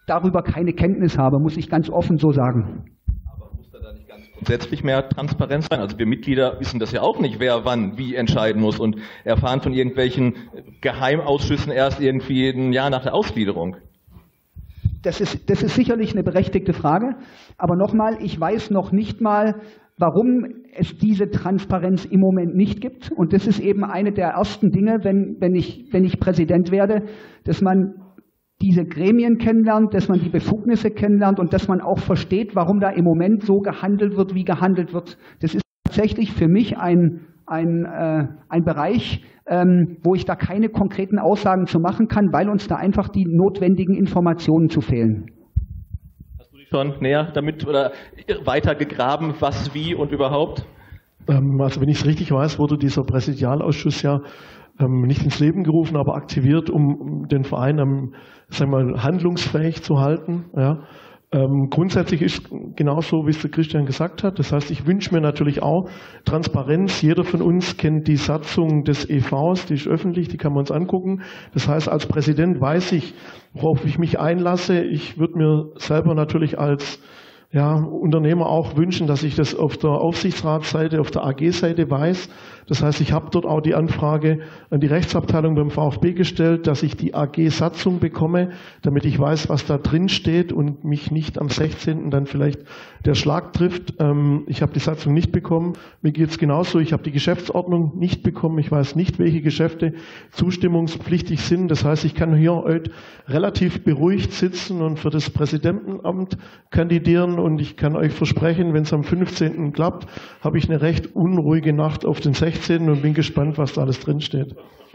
darüber keine Kenntnis habe, muss ich ganz offen so sagen. Aber muss da nicht ganz grundsätzlich mehr Transparenz sein? Also wir Mitglieder wissen das ja auch nicht, wer wann wie entscheiden muss und erfahren von irgendwelchen Geheimausschüssen erst irgendwie ein Jahr nach der Ausgliederung. Das ist sicherlich eine berechtigte Frage, aber nochmal, ich weiß noch nicht mal, warum es diese Transparenz im Moment nicht gibt. Und das ist eben eine der ersten Dinge, wenn ich Präsident werde, dass man diese Gremien kennenlernt, dass man die Befugnisse kennenlernt und dass man auch versteht, warum da im Moment so gehandelt wird, wie gehandelt wird. Das ist tatsächlich für mich ein Bereich, wo ich da keine konkreten Aussagen zu machen kann, weil uns da einfach die notwendigen Informationen zu fehlen. Hast du dich schon näher damit oder weiter gegraben, was, wie und überhaupt? Also wenn ich es richtig weiß, wurde dieser Präsidialausschuss ja nicht ins Leben gerufen, aber aktiviert, um den Verein sagen wir mal, handlungsfähig zu halten. Ja. Grundsätzlich ist genauso, wie es der Christian gesagt hat. Das heißt, ich wünsche mir natürlich auch Transparenz. Jeder von uns kennt die Satzung des EVs, die ist öffentlich, die kann man uns angucken. Das heißt, als Präsident weiß ich, worauf ich mich einlasse. Ich würde mir selber natürlich als Unternehmer auch wünschen, dass ich das auf der Aufsichtsratsseite, auf der AG-Seite weiß. Das heißt, ich habe dort auch die Anfrage an die Rechtsabteilung beim VfB gestellt, dass ich die AG-Satzung bekomme, damit ich weiß, was da drin steht und mich nicht am 16. dann vielleicht der Schlag trifft. Ich habe die Satzung nicht bekommen. Mir geht es genauso. Ich habe die Geschäftsordnung nicht bekommen. Ich weiß nicht, welche Geschäfte zustimmungspflichtig sind. Das heißt, ich kann hier heute relativ beruhigt sitzen und für das Präsidentenamt kandidieren. Und ich kann euch versprechen, wenn es am 15. klappt, habe ich eine recht unruhige Nacht auf den 16. und bin gespannt, was da alles drinsteht.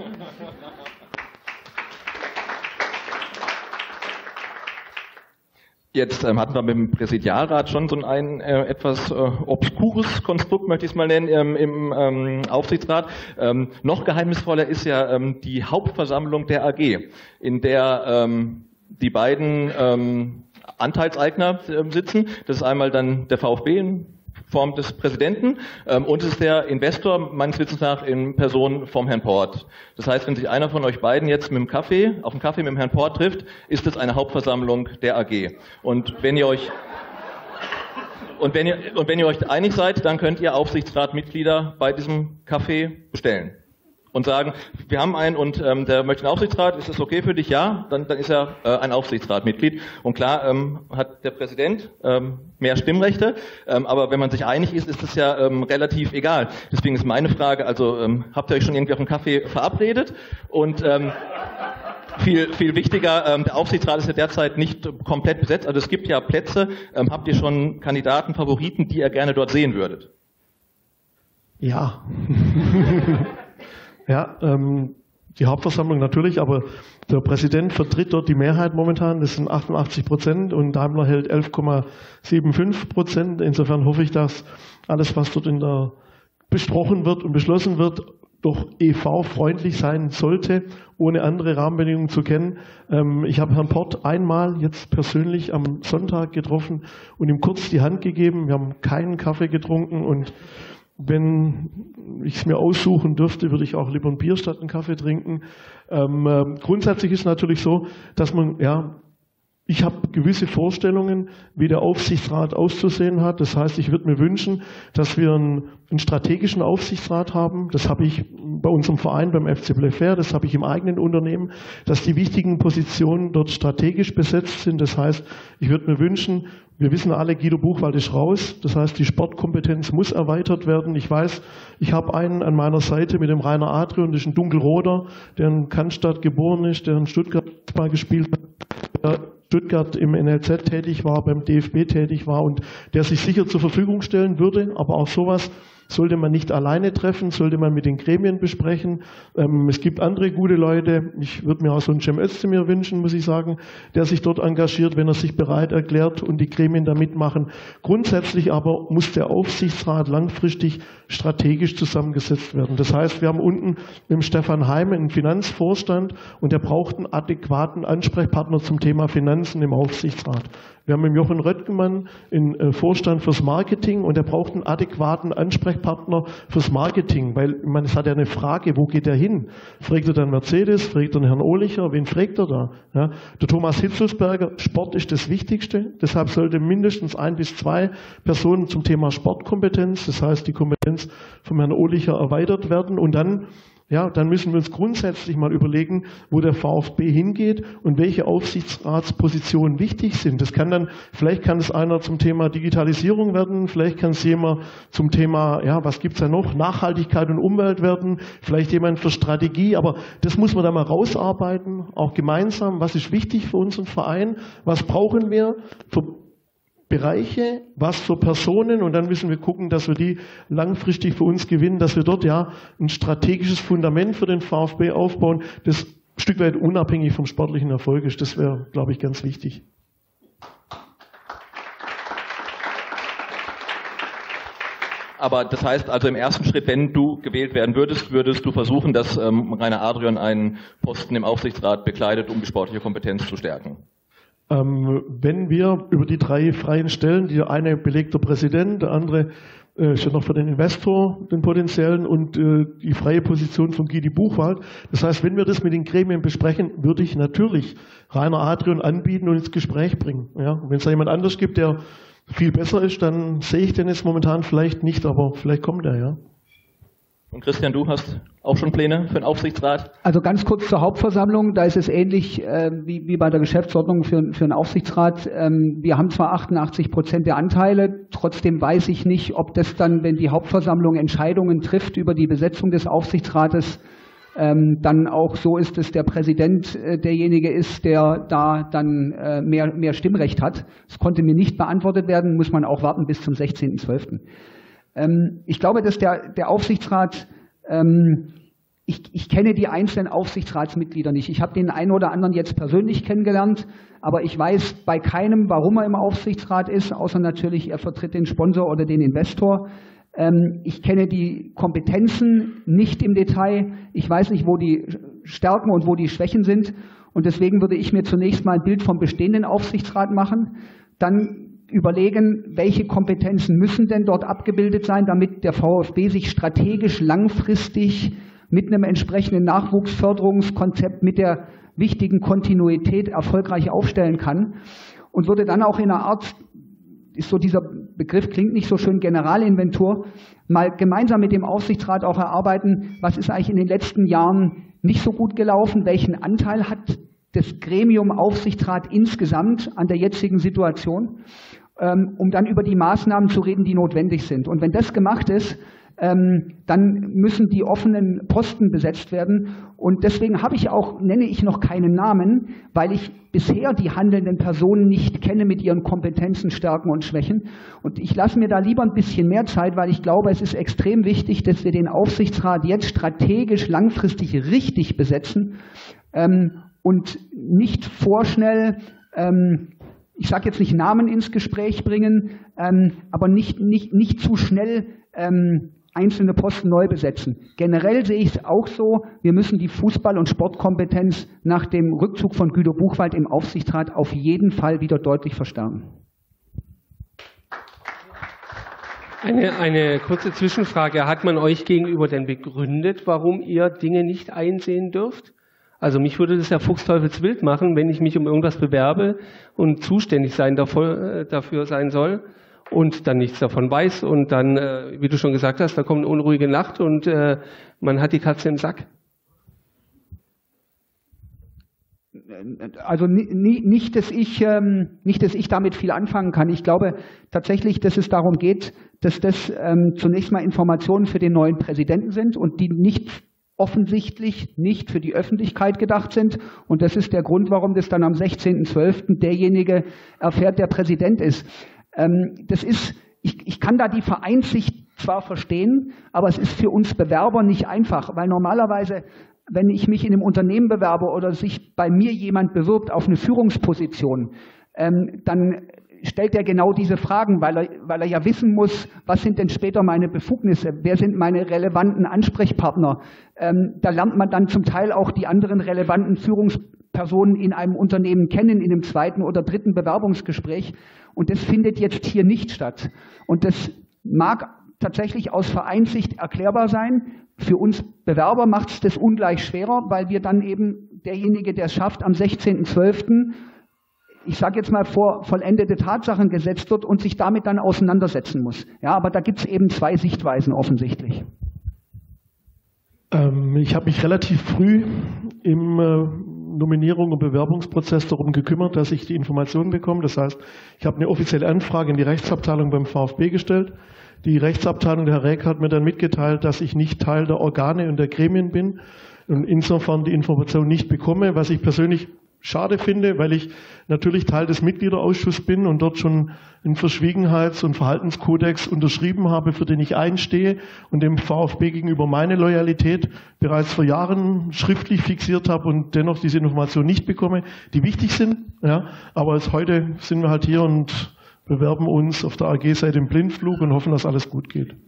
Jetzt hatten wir mit dem Präsidialrat schon so ein etwas obskures Konstrukt, möchte ich es mal nennen, im Aufsichtsrat. Noch geheimnisvoller ist ja die Hauptversammlung der AG, in der die beiden Anteilseigner sitzen. Das ist einmal dann der VfB in Form des Präsidenten und es ist der Investor meines Wissens nach in Person vom Herrn Port. Das heißt, wenn sich einer von euch beiden jetzt mit dem Kaffee, auf dem Kaffee mit dem Herrn Port trifft, ist es eine Hauptversammlung der AG. Und wenn ihr euch einig seid, dann könnt ihr Aufsichtsratmitglieder bei diesem Kaffee bestellen. Und sagen, wir haben einen und der möchte einen Aufsichtsrat, ist das okay für dich? Ja, dann ist er ein Aufsichtsratmitglied. Und klar hat der Präsident mehr Stimmrechte, aber wenn man sich einig ist, ist das ja relativ egal. Deswegen ist meine Frage, also habt ihr euch schon irgendwie auf einen Kaffee verabredet? Und viel wichtiger, der Aufsichtsrat ist ja derzeit nicht komplett besetzt, also es gibt ja Plätze. Habt ihr schon Kandidaten, Favoriten, die ihr gerne dort sehen würdet? Ja. Ja, die Hauptversammlung natürlich, aber der Präsident vertritt dort die Mehrheit momentan, das sind 88% und Daimler hält 11,75%. Insofern hoffe ich, dass alles, was dort besprochen wird und beschlossen wird, doch EV-freundlich sein sollte, ohne andere Rahmenbedingungen zu kennen. Ich habe Herrn Port einmal jetzt persönlich am Sonntag getroffen und ihm kurz die Hand gegeben. Wir haben keinen Kaffee getrunken und wenn ich es mir aussuchen dürfte, würde ich auch lieber ein Bier statt einen Kaffee trinken. Grundsätzlich ist es natürlich so, dass ich habe gewisse Vorstellungen, wie der Aufsichtsrat auszusehen hat. Das heißt, ich würde mir wünschen, dass wir einen strategischen Aufsichtsrat haben. Das habe ich bei unserem Verein, beim FC Blefair, das habe ich im eigenen Unternehmen, dass die wichtigen Positionen dort strategisch besetzt sind. Das heißt, ich würde mir wünschen, wir wissen alle, Guido Buchwald ist raus. Das heißt, die Sportkompetenz muss erweitert werden. Ich weiß, ich habe einen an meiner Seite mit dem Rainer Adrian, das ist ein Dunkelroter, der in Cannstatt geboren ist, der in Stuttgart mal gespielt hat, der Stuttgart im NLZ tätig war, beim DFB tätig war und der sich sicher zur Verfügung stellen würde. Aber auch sowas sollte man nicht alleine treffen, sollte man mit den Gremien besprechen. Es gibt andere gute Leute. Ich würde mir auch so einen Cem Özdemir wünschen, muss ich sagen, der sich dort engagiert, wenn er sich bereit erklärt und die Gremien da mitmachen. Grundsätzlich aber muss der Aufsichtsrat langfristig strategisch zusammengesetzt werden. Das heißt, wir haben unten mit dem Stefan Heim einen Finanzvorstand und der braucht einen adäquaten Ansprechpartner zum Thema Finanzen im Aufsichtsrat. Wir haben mit Jochen Röttgemann einen Vorstand fürs Marketing und der braucht einen adäquaten Ansprechpartner Ansprechpartner fürs Marketing, weil man es hat ja eine Frage, wo geht er hin? Fragt er dann Mercedes, fragt er den Herrn Ohlicher, wen fragt er da? Ja, der Thomas Hitzelsberger, Sport ist das Wichtigste, deshalb sollte mindestens 1 bis 2 Personen zum Thema Sportkompetenz, das heißt die Kompetenz vom Herrn Ohlicher erweitert werden und dann müssen wir uns grundsätzlich mal überlegen, wo der VfB hingeht und welche Aufsichtsratspositionen wichtig sind. Vielleicht kann es einer zum Thema Digitalisierung werden, vielleicht kann es jemand zum Thema, was gibt's da noch, Nachhaltigkeit und Umwelt werden, vielleicht jemand für Strategie, aber das muss man da mal rausarbeiten, auch gemeinsam, was ist wichtig für unseren Verein, was brauchen wir für Bereiche, was für Personen und dann müssen wir gucken, dass wir die langfristig für uns gewinnen, dass wir dort ein strategisches Fundament für den VfB aufbauen, das ein Stück weit unabhängig vom sportlichen Erfolg ist. Das wäre, glaube ich, ganz wichtig. Aber das heißt also im ersten Schritt, wenn du gewählt werden würdest du versuchen, dass Rainer Adrian einen Posten im Aufsichtsrat bekleidet, um die sportliche Kompetenz zu stärken? Wenn wir über die 3 freien Stellen, die eine belegt der Präsident, der andere steht noch für den Investor, den potenziellen, und die freie Position von Guido Buchwald. Das heißt, wenn wir das mit den Gremien besprechen, würde ich natürlich Rainer Adrian anbieten und ins Gespräch bringen. Ja? Wenn es da jemand anders gibt, der viel besser ist, dann sehe ich den jetzt momentan vielleicht nicht, aber vielleicht kommt er, ja. Und Christian, du hast auch schon Pläne für den Aufsichtsrat? Also ganz kurz zur Hauptversammlung, da ist es ähnlich wie bei der Geschäftsordnung für einen Aufsichtsrat. Wir haben zwar 88% der Anteile, trotzdem weiß ich nicht, ob das dann, wenn die Hauptversammlung Entscheidungen trifft über die Besetzung des Aufsichtsrates, dann auch so ist, dass der Präsident derjenige ist, der da dann mehr Stimmrecht hat. Das konnte mir nicht beantwortet werden, muss man auch warten bis zum 16.12. Ich glaube, dass der Aufsichtsrat, ich kenne die einzelnen Aufsichtsratsmitglieder nicht. Ich habe den einen oder anderen jetzt persönlich kennengelernt, aber ich weiß bei keinem, warum er im Aufsichtsrat ist, außer natürlich, er vertritt den Sponsor oder den Investor. Ich kenne die Kompetenzen nicht im Detail. Ich weiß nicht, wo die Stärken und wo die Schwächen sind. Und deswegen würde ich mir zunächst mal ein Bild vom bestehenden Aufsichtsrat machen, dann überlegen, welche Kompetenzen müssen denn dort abgebildet sein, damit der VfB sich strategisch langfristig mit einem entsprechenden Nachwuchsförderungskonzept, mit der wichtigen Kontinuität erfolgreich aufstellen kann und würde dann auch in einer Art, ist so dieser Begriff, klingt nicht so schön, Generalinventur, mal gemeinsam mit dem Aufsichtsrat auch erarbeiten, was ist eigentlich in den letzten Jahren nicht so gut gelaufen, welchen Anteil hat das Gremium Aufsichtsrat insgesamt an der jetzigen Situation, um dann über die Maßnahmen zu reden, die notwendig sind. Und wenn das gemacht ist, dann müssen die offenen Posten besetzt werden. Und deswegen nenne ich noch keinen Namen, weil ich bisher die handelnden Personen nicht kenne mit ihren Kompetenzen, Stärken und Schwächen. Und ich lasse mir da lieber ein bisschen mehr Zeit, weil ich glaube, es ist extrem wichtig, dass wir den Aufsichtsrat jetzt strategisch langfristig richtig besetzen und nicht vorschnell, ich sage jetzt nicht Namen ins Gespräch bringen, aber nicht zu schnell einzelne Posten neu besetzen. Generell sehe ich es auch so, wir müssen die Fußball- und Sportkompetenz nach dem Rückzug von Guido Buchwald im Aufsichtsrat auf jeden Fall wieder deutlich verstärken. Eine kurze Zwischenfrage. Hat man euch gegenüber denn begründet, warum ihr Dinge nicht einsehen dürft? Also mich würde das ja fuchsteufelswild machen, wenn ich mich um irgendwas bewerbe und zuständig dafür sein soll und dann nichts davon weiß und dann, wie du schon gesagt hast, da kommt eine unruhige Nacht und man hat die Katze im Sack. Also nicht, dass ich damit viel anfangen kann. Ich glaube tatsächlich, dass es darum geht, dass das zunächst mal Informationen für den neuen Präsidenten sind und die offensichtlich nicht für die Öffentlichkeit gedacht sind. Und das ist der Grund, warum das dann am 16.12. derjenige erfährt, der Präsident ist. Ich kann da die Vereinssicht zwar verstehen, aber es ist für uns Bewerber nicht einfach, weil normalerweise, wenn ich mich in einem Unternehmen bewerbe oder sich bei mir jemand bewirbt auf eine Führungsposition, dann stellt er genau diese Fragen, weil er ja wissen muss, was sind denn später meine Befugnisse, wer sind meine relevanten Ansprechpartner. Da lernt man dann zum Teil auch die anderen relevanten Führungspersonen in einem Unternehmen kennen, in einem zweiten oder dritten Bewerbungsgespräch. Und das findet jetzt hier nicht statt. Und das mag tatsächlich aus Vereinssicht erklärbar sein. Für uns Bewerber macht es das ungleich schwerer, weil wir dann eben derjenige, der es schafft, am 16.12., ich sage jetzt mal, vor vollendete Tatsachen gesetzt wird und sich damit dann auseinandersetzen muss. Ja, aber da gibt es eben zwei Sichtweisen offensichtlich. Ich habe mich relativ früh im Nominierung- und Bewerbungsprozess darum gekümmert, dass ich die Informationen bekomme. Das heißt, ich habe eine offizielle Anfrage in die Rechtsabteilung beim VfB gestellt. Die Rechtsabteilung, der Herr Räck, hat mir dann mitgeteilt, dass ich nicht Teil der Organe und der Gremien bin und insofern die Information nicht bekomme, was ich persönlich schade finde, weil ich natürlich Teil des Mitgliederausschusses bin und dort schon einen Verschwiegenheits- und Verhaltenskodex unterschrieben habe, für den ich einstehe und dem VfB gegenüber meine Loyalität bereits vor Jahren schriftlich fixiert habe und dennoch diese Information nicht bekomme, die wichtig sind. Ja, aber als heute sind wir halt hier und bewerben uns auf der AG-Seite im Blindflug und hoffen, dass alles gut geht.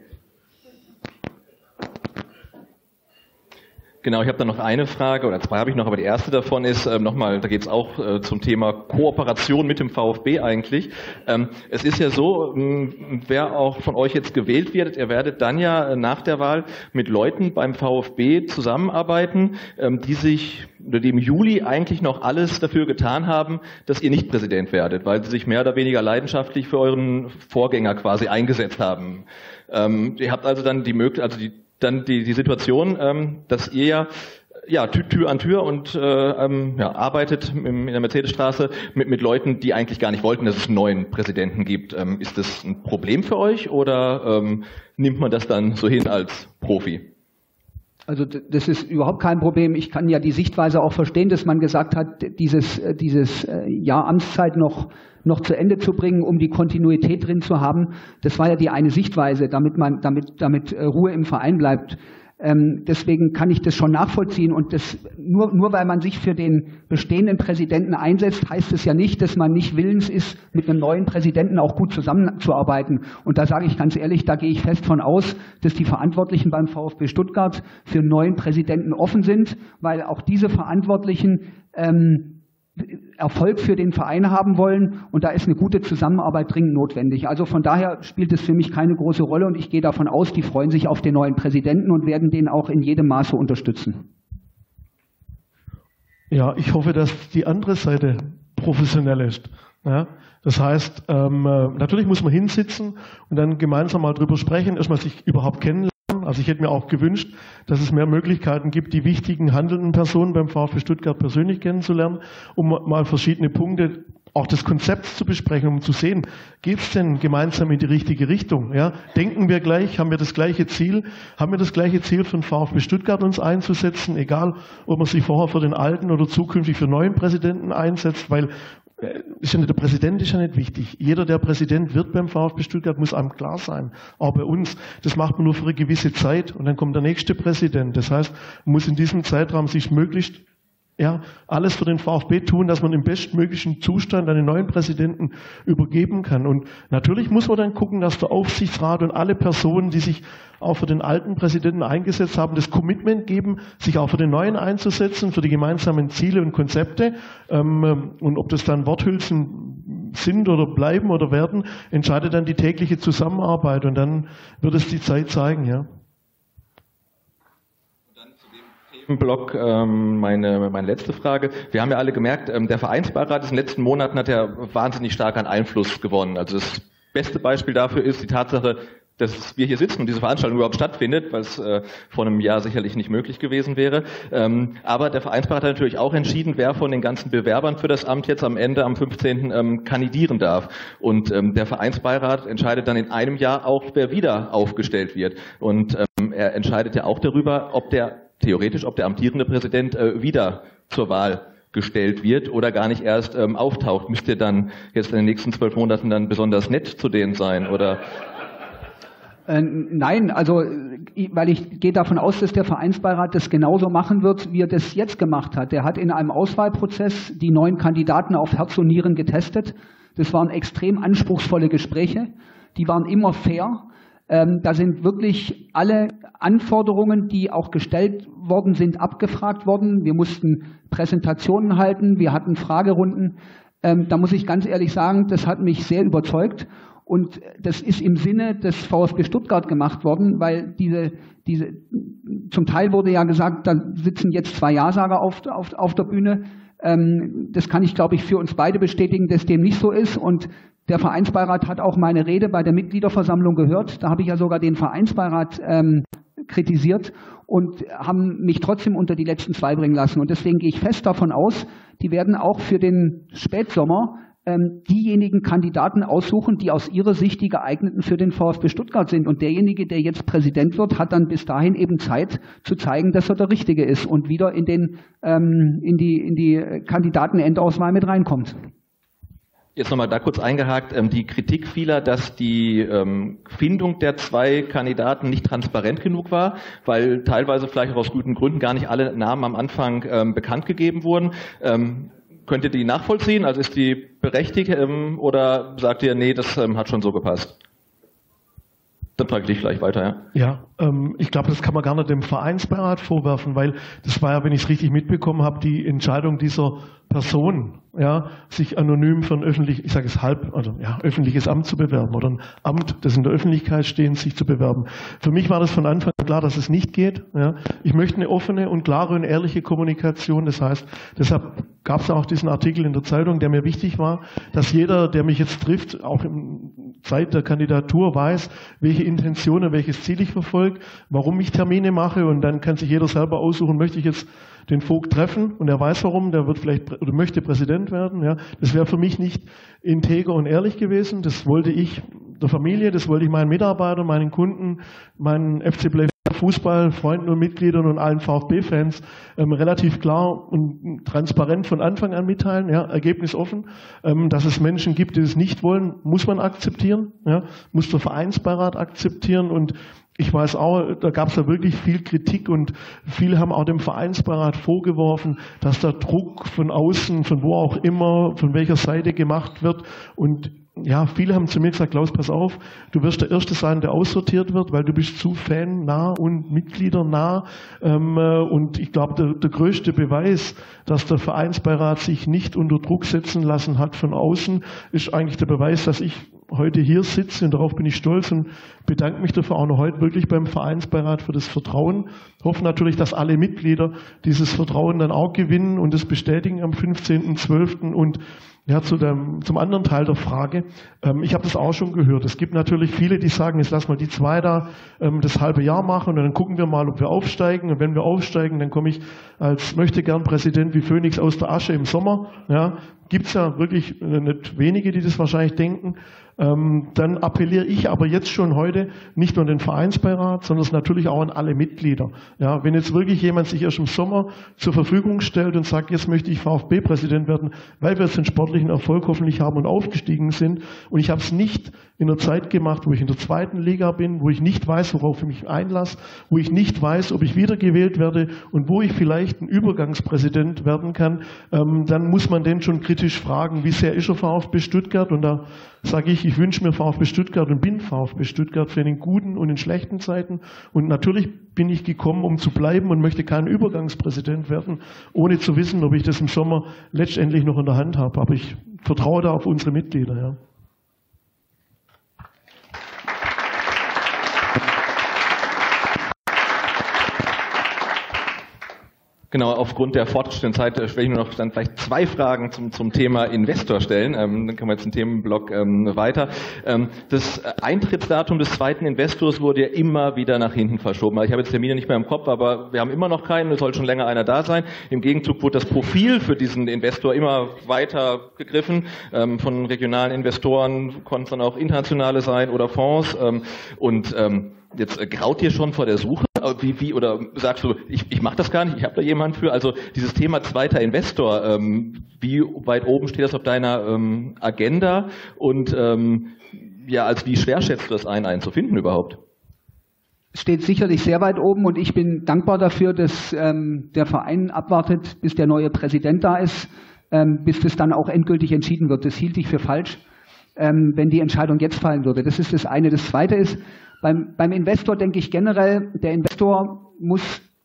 Genau, ich habe da noch eine Frage, oder zwei habe ich noch, aber die erste davon ist nochmal, da geht es auch zum Thema Kooperation mit dem VfB eigentlich. Es ist ja so, wer auch von euch jetzt gewählt wird, ihr werdet dann ja nach der Wahl mit Leuten beim VfB zusammenarbeiten, die im Juli eigentlich noch alles dafür getan haben, dass ihr nicht Präsident werdet, weil sie sich mehr oder weniger leidenschaftlich für euren Vorgänger quasi eingesetzt haben. Ihr habt also dann die Situation, dass ihr ja Tür an Tür und arbeitet in der Mercedesstraße mit Leuten, die eigentlich gar nicht wollten, dass es einen neuen Präsidenten gibt. Ist das ein Problem für euch oder nimmt man das dann so hin als Profi? Also das ist überhaupt kein Problem. Ich kann ja die Sichtweise auch verstehen, dass man gesagt hat, dieses Jahr Amtszeit noch zu Ende zu bringen, um die Kontinuität drin zu haben. Das war ja die eine Sichtweise, damit Ruhe im Verein bleibt. Deswegen kann ich das schon nachvollziehen. Und das nur weil man sich für den bestehenden Präsidenten einsetzt, heißt es ja nicht, dass man nicht willens ist, mit einem neuen Präsidenten auch gut zusammenzuarbeiten. Und da sage ich ganz ehrlich, da gehe ich fest von aus, dass die Verantwortlichen beim VfB Stuttgart für einen neuen Präsidenten offen sind, weil auch diese Verantwortlichen Erfolg für den Verein haben wollen und da ist eine gute Zusammenarbeit dringend notwendig. Also von daher spielt es für mich keine große Rolle und ich gehe davon aus, die freuen sich auf den neuen Präsidenten und werden den auch in jedem Maße unterstützen. Ja, ich hoffe, dass die andere Seite professionell ist. Ja, das heißt, natürlich muss man hinsitzen und dann gemeinsam mal drüber sprechen, erstmal sich überhaupt kennenlernen. Also ich hätte mir auch gewünscht, dass es mehr Möglichkeiten gibt, die wichtigen handelnden Personen beim VfB Stuttgart persönlich kennenzulernen, um mal verschiedene Punkte auch des Konzepts zu besprechen, um zu sehen, geht es denn gemeinsam in die richtige Richtung? Ja? Denken wir gleich, haben wir das gleiche Ziel? Haben wir das gleiche Ziel für den VfB Stuttgart uns einzusetzen, egal ob man sich vorher für den alten oder zukünftig für neuen Präsidenten einsetzt, weil der Präsident ist ja nicht wichtig. Jeder, der Präsident wird beim VfB Stuttgart, muss einem klar sein. Auch bei uns. Das macht man nur für eine gewisse Zeit und dann kommt der nächste Präsident. Das heißt, man muss in diesem Zeitraum sich möglichst alles für den VfB tun, dass man im bestmöglichen Zustand einen neuen Präsidenten übergeben kann. Und natürlich muss man dann gucken, dass der Aufsichtsrat und alle Personen, die sich auch für den alten Präsidenten eingesetzt haben, das Commitment geben, sich auch für den neuen einzusetzen, für die gemeinsamen Ziele und Konzepte. Und ob das dann Worthülsen sind oder bleiben oder werden, entscheidet dann die tägliche Zusammenarbeit. Und dann wird es die Zeit zeigen, ja. Block meine letzte Frage. Wir haben ja alle gemerkt, der Vereinsbeirat in den letzten Monaten hat ja wahnsinnig stark an Einfluss gewonnen. Also das beste Beispiel dafür ist die Tatsache, dass wir hier sitzen und diese Veranstaltung überhaupt stattfindet, weil es vor einem Jahr sicherlich nicht möglich gewesen wäre. Aber der Vereinsbeirat hat natürlich auch entschieden, wer von den ganzen Bewerbern für das Amt jetzt am Ende, am 15. Kandidieren darf. Und der Vereinsbeirat entscheidet dann in einem Jahr auch, wer wieder aufgestellt wird. Und er entscheidet ja auch darüber, ob der amtierende Präsident wieder zur Wahl gestellt wird oder gar nicht erst auftaucht. Müsst ihr dann jetzt in den nächsten 12 Monaten dann besonders nett zu denen sein, oder? Nein, also weil ich gehe davon aus, dass der Vereinsbeirat das genauso machen wird, wie er das jetzt gemacht hat. Der hat in einem Auswahlprozess die 9 Kandidaten auf Herz und Nieren getestet. Das waren extrem anspruchsvolle Gespräche. Die waren immer fair. Da sind wirklich alle Anforderungen, die auch gestellt worden sind, abgefragt worden. Wir mussten Präsentationen halten, wir hatten Fragerunden. Da muss ich ganz ehrlich sagen, das hat mich sehr überzeugt. Und das ist im Sinne des VfB Stuttgart gemacht worden, weil zum Teil wurde ja gesagt, da sitzen jetzt 2 Ja-Sager auf der Bühne. Das kann ich, glaube ich, für uns beide bestätigen, dass dem nicht so ist. Und der Vereinsbeirat hat auch meine Rede bei der Mitgliederversammlung gehört. Da habe ich ja sogar den Vereinsbeirat kritisiert und haben mich trotzdem unter die letzten 2 bringen lassen. Und deswegen gehe ich fest davon aus, die werden auch für den Spätsommer diejenigen Kandidaten aussuchen, die aus ihrer Sicht die geeigneten für den VfB Stuttgart sind. Und derjenige, der jetzt Präsident wird, hat dann bis dahin eben Zeit zu zeigen, dass er der Richtige ist und wieder in die Kandidatenendauswahl mit reinkommt. Jetzt nochmal da kurz eingehakt, die Kritik vieler, dass die Findung der 2 Kandidaten nicht transparent genug war, weil teilweise vielleicht auch aus guten Gründen gar nicht alle Namen am Anfang bekannt gegeben wurden. Könnt ihr die nachvollziehen? Also ist die berechtigt oder sagt ihr, nee, das hat schon so gepasst? Dann frage ich dich gleich weiter, ja. Ja, ich glaube, das kann man gar nicht dem Vereinsbeirat vorwerfen, weil das war ja, wenn ich es richtig mitbekommen habe, die Entscheidung dieser Person, ja, sich anonym für ein öffentliches Amt zu bewerben oder ein Amt, das in der Öffentlichkeit steht, sich zu bewerben. Für mich war das von Anfang an klar, dass es nicht geht. Ja. Ich möchte eine offene und klare und ehrliche Kommunikation. Das heißt, deshalb gab es auch diesen Artikel in der Zeitung, der mir wichtig war, dass jeder, der mich jetzt trifft, auch in Zeit der Kandidatur weiß, welche Intentionen, welches Ziel ich verfolge, warum ich Termine mache, und dann kann sich jeder selber aussuchen, möchte ich jetzt den Vogt treffen und er weiß warum, der wird vielleicht oder möchte Präsident werden. Ja. Das wäre für mich nicht integer und ehrlich gewesen. Das wollte ich der Familie, das wollte ich meinen Mitarbeitern, meinen Kunden, meinen FC Play Fußball, Freunden und Mitgliedern und allen VfB-Fans relativ klar und transparent von Anfang an mitteilen, ja, ergebnisoffen. Dass es Menschen gibt, die es nicht wollen, muss man akzeptieren, ja, muss der Vereinsbeirat akzeptieren, und ich weiß auch, da gab es ja wirklich viel Kritik und viele haben auch dem Vereinsbeirat vorgeworfen, dass da Druck von außen, von wo auch immer, von welcher Seite gemacht wird. Und ja, viele haben zu mir gesagt, Klaus, pass auf, du wirst der Erste sein, der aussortiert wird, weil du bist zu fannah und Mitgliedernah. Und ich glaube, der größte Beweis, dass der Vereinsbeirat sich nicht unter Druck setzen lassen hat von außen, ist eigentlich der Beweis, dass ich heute hier sitze, und darauf bin ich stolz und bedanke mich dafür auch noch heute wirklich beim Vereinsbeirat für das Vertrauen. Ich hoffe natürlich, dass alle Mitglieder dieses Vertrauen dann auch gewinnen und es bestätigen am 15.12. Und ja, zum anderen Teil der Frage, ich habe das auch schon gehört. Es gibt natürlich viele, die sagen, jetzt lass mal die 2 da das halbe Jahr machen und dann gucken wir mal, ob wir aufsteigen. Und wenn wir aufsteigen, dann komme ich als Möchtegern-Präsident wie Phönix aus der Asche im Sommer. Ja, gibt es ja wirklich nicht wenige, die das wahrscheinlich denken. Dann appelliere ich aber jetzt schon heute nicht nur an den Vereinsbeirat, sondern natürlich auch an alle Mitglieder. Ja, wenn jetzt wirklich jemand sich erst im Sommer zur Verfügung stellt und sagt, jetzt möchte ich VfB-Präsident werden, weil wir jetzt den sportlichen Erfolg hoffentlich haben und aufgestiegen sind, und ich habe es nicht in der Zeit gemacht, wo ich in der 2. Liga bin, wo ich nicht weiß, worauf ich mich einlasse, wo ich nicht weiß, ob ich wiedergewählt werde und wo ich vielleicht ein Übergangspräsident werden kann, dann muss man den schon kritisch fragen, wie sehr ist er VfB Stuttgart? Und da sage ich wünsche mir VfB Stuttgart und bin VfB Stuttgart für den guten und in schlechten Zeiten. Und natürlich bin ich gekommen, um zu bleiben, und möchte kein Übergangspräsident werden, ohne zu wissen, ob ich das im Sommer letztendlich noch in der Hand habe. Aber ich vertraue da auf unsere Mitglieder. Ja. Genau, aufgrund der fortgeschrittenen Zeit werde ich nur noch dann vielleicht 2 Fragen zum Thema Investor stellen. Dann können wir jetzt den Themenblock weiter. Das Eintrittsdatum des 2. Investors wurde ja immer wieder nach hinten verschoben. Ich habe jetzt Termine nicht mehr im Kopf, aber wir haben immer noch keinen. Es soll schon länger einer da sein. Im Gegenzug wurde das Profil für diesen Investor immer weiter gegriffen. Von regionalen Investoren konnten es dann auch internationale sein oder Fonds. Jetzt graut dir schon vor der Suche? Oder sagst du, ich mache das gar nicht, ich habe da jemanden für? Also dieses Thema 2. Investor, wie weit oben steht das auf deiner Agenda? Und also wie schwer schätzt du das einen zu finden überhaupt? Steht sicherlich sehr weit oben, und ich bin dankbar dafür, dass der Verein abwartet, bis der neue Präsident da ist, bis das dann auch endgültig entschieden wird. Das hielt ich für falsch, wenn die Entscheidung jetzt fallen würde. Das ist das eine. Das zweite ist, beim Investor denke ich generell, der Investor muss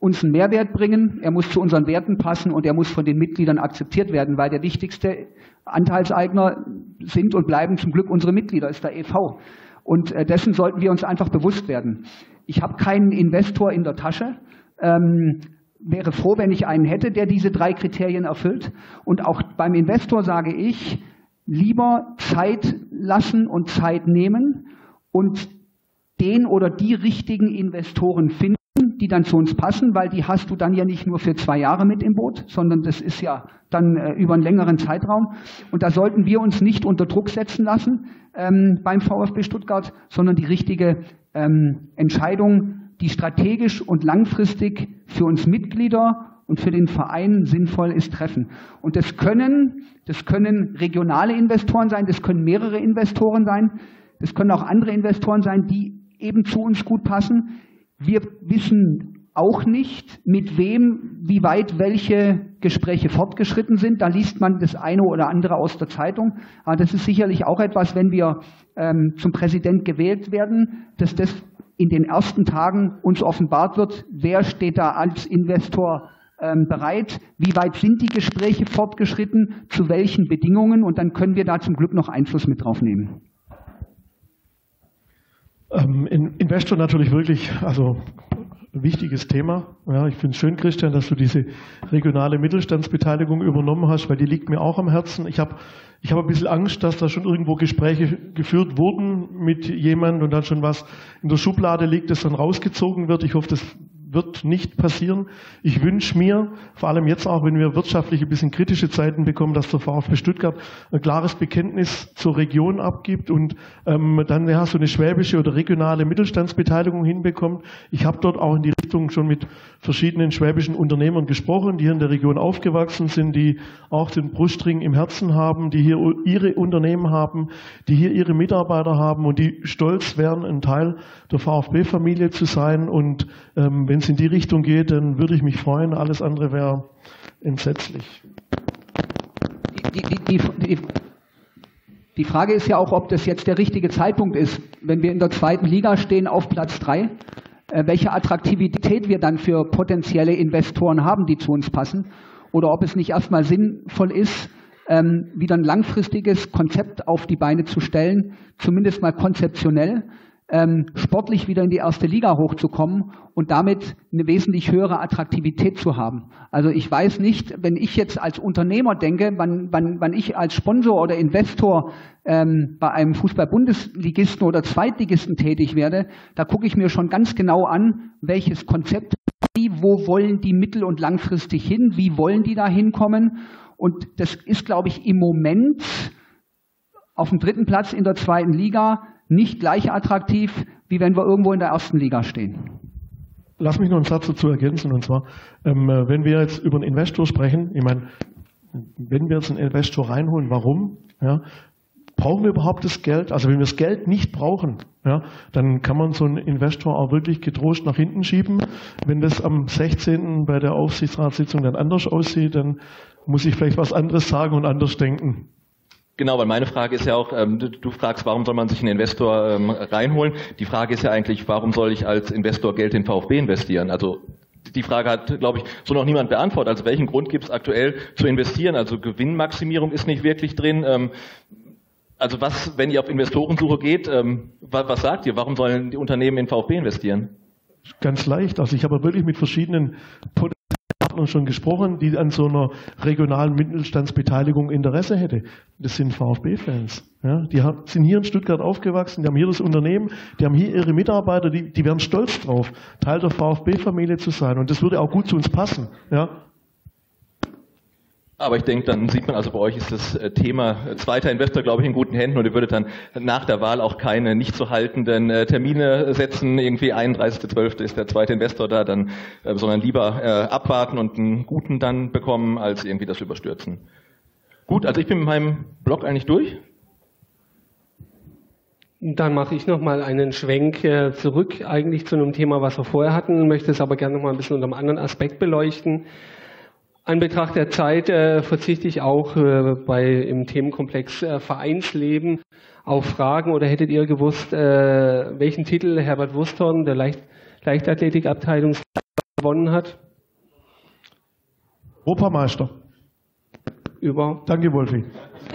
uns einen Mehrwert bringen, er muss zu unseren Werten passen und er muss von den Mitgliedern akzeptiert werden, weil der wichtigste Anteilseigner sind und bleiben zum Glück unsere Mitglieder, ist der e.V. Und dessen sollten wir uns einfach bewusst werden. Ich habe keinen Investor in der Tasche, wäre froh, wenn ich einen hätte, der diese 3 Kriterien erfüllt. Und auch beim Investor sage ich, lieber Zeit lassen und Zeit nehmen und den oder die richtigen Investoren finden, die dann zu uns passen, weil die hast du dann ja nicht nur für 2 Jahre mit im Boot, sondern das ist ja dann über einen längeren Zeitraum. Und da sollten wir uns nicht unter Druck setzen lassen beim VfB Stuttgart, sondern die richtige Entscheidung, die strategisch und langfristig für uns Mitglieder und für den Verein sinnvoll ist, treffen. Und das können regionale Investoren sein, das können mehrere Investoren sein, das können auch andere Investoren sein, die eben zu uns gut passen. Wir wissen auch nicht, mit wem, wie weit welche Gespräche fortgeschritten sind. Da liest man das eine oder andere aus der Zeitung. Aber das ist sicherlich auch etwas, wenn wir zum Präsident gewählt werden, dass das in den ersten Tagen uns offenbart wird, wer steht da als Investor bereit, wie weit sind die Gespräche fortgeschritten, zu welchen Bedingungen, und dann können wir da zum Glück noch Einfluss mit drauf nehmen. Investor natürlich wirklich, also ein wichtiges Thema. Ja, ich finde es schön, Christian, dass du diese regionale Mittelstandsbeteiligung übernommen hast, weil die liegt mir auch am Herzen. Ich hab ein bisschen Angst, dass da schon irgendwo Gespräche geführt wurden mit jemandem und dann schon was in der Schublade liegt, das dann rausgezogen wird. Ich hoffe, das wird nicht passieren. Ich wünsche mir, vor allem jetzt auch, wenn wir wirtschaftlich ein bisschen kritische Zeiten bekommen, dass der VfB Stuttgart ein klares Bekenntnis zur Region abgibt und dann ja, so eine schwäbische oder regionale Mittelstandsbeteiligung hinbekommt. Ich habe dort auch in die Richtung schon mit verschiedenen schwäbischen Unternehmern gesprochen, die hier in der Region aufgewachsen sind, die auch den Brustring im Herzen haben, die hier ihre Unternehmen haben, die hier ihre Mitarbeiter haben und die stolz wären, ein Teil der VfB-Familie zu sein. Und wenn es in die Richtung geht, dann würde ich mich freuen. Alles andere wäre entsetzlich. Die Frage ist ja auch, ob das jetzt der richtige Zeitpunkt ist, wenn wir in der 2. Liga stehen auf Platz 3, welche Attraktivität wir dann für potenzielle Investoren haben, die zu uns passen, oder ob es nicht erstmal sinnvoll ist, wieder ein langfristiges Konzept auf die Beine zu stellen, zumindest mal konzeptionell, sportlich wieder in die 1. Liga hochzukommen und damit eine wesentlich höhere Attraktivität zu haben. Also ich weiß nicht, wenn ich jetzt als Unternehmer denke, wann ich als Sponsor oder Investor bei einem Fußball-Bundesligisten oder Zweitligisten tätig werde, da gucke ich mir schon ganz genau an, welches Konzept, wo wollen die mittel- und langfristig hin, wie wollen die da hinkommen. Und das ist, glaube ich, im Moment auf dem 3. Platz in der 2. Liga nicht gleich attraktiv, wie wenn wir irgendwo in der 1. Liga stehen. Lass mich noch einen Satz dazu ergänzen, und zwar, wenn wir jetzt über einen Investor sprechen, ich meine, wenn wir jetzt einen Investor reinholen, warum? Ja, brauchen wir überhaupt das Geld? Also wenn wir das Geld nicht brauchen, ja, dann kann man so einen Investor auch wirklich getrost nach hinten schieben. Wenn das am 16. bei der Aufsichtsratssitzung dann anders aussieht, dann muss ich vielleicht was anderes sagen und anders denken. Genau, weil meine Frage ist ja auch, du fragst, warum soll man sich einen Investor reinholen? Die Frage ist ja eigentlich, warum soll ich als Investor Geld in VfB investieren? Also die Frage hat, glaube ich, so noch niemand beantwortet. Also welchen Grund gibt es aktuell zu investieren? Also Gewinnmaximierung ist nicht wirklich drin. Also was, wenn ihr auf Investorensuche geht, was sagt ihr? Warum sollen die Unternehmen in VfB investieren? Ganz leicht. Also ich habe wirklich mit verschiedenen Partnern schon gesprochen, die an so einer regionalen Mittelstandsbeteiligung Interesse hätte. Das sind VfB-Fans. Ja, die sind hier in Stuttgart aufgewachsen, die haben hier das Unternehmen, die haben hier ihre Mitarbeiter, die wären stolz drauf, Teil der VfB-Familie zu sein. Und das würde auch gut zu uns passen. Ja. Aber ich denke, dann sieht man also, bei euch ist das Thema zweiter Investor, glaube ich, in guten Händen, und ihr würdet dann nach der Wahl auch keine nicht zu haltenden Termine setzen, irgendwie 31.12. ist der zweite Investor da, dann, sondern lieber abwarten und einen guten dann bekommen, als irgendwie das überstürzen. Gut, also ich bin mit meinem Blog eigentlich durch. Dann mache ich nochmal einen Schwenk zurück eigentlich zu einem Thema, was wir vorher hatten, möchte es aber gerne nochmal ein bisschen unter einem anderen Aspekt beleuchten. An Betracht der Zeit verzichte ich auch im Themenkomplex Vereinsleben auf Fragen. Oder hättet ihr gewusst, welchen Titel Herbert Wusthorn, der Leichtathletikabteilungsleiter gewonnen hat? Europameister. Danke, Wolfi.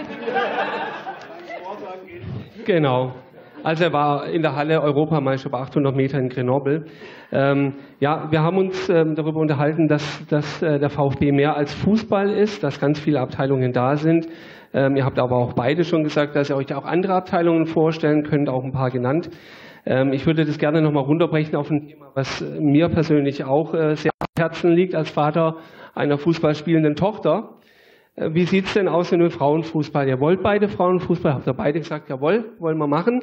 Genau. Also er war in der Halle Europameister bei 800 Meter in Grenoble. Ja, wir haben uns darüber unterhalten, dass der VfB mehr als Fußball ist, dass ganz viele Abteilungen da sind. Ihr habt aber auch beide schon gesagt, dass ihr euch auch andere Abteilungen vorstellen könnt, auch ein paar genannt. Ich würde das gerne nochmal runterbrechen auf ein Thema, was mir persönlich auch sehr am Herzen liegt, als Vater einer fußballspielenden Tochter. Wie sieht es denn aus in dem Frauenfußball? Ihr wollt beide Frauenfußball, habt ihr beide gesagt, jawohl, wollen wir machen.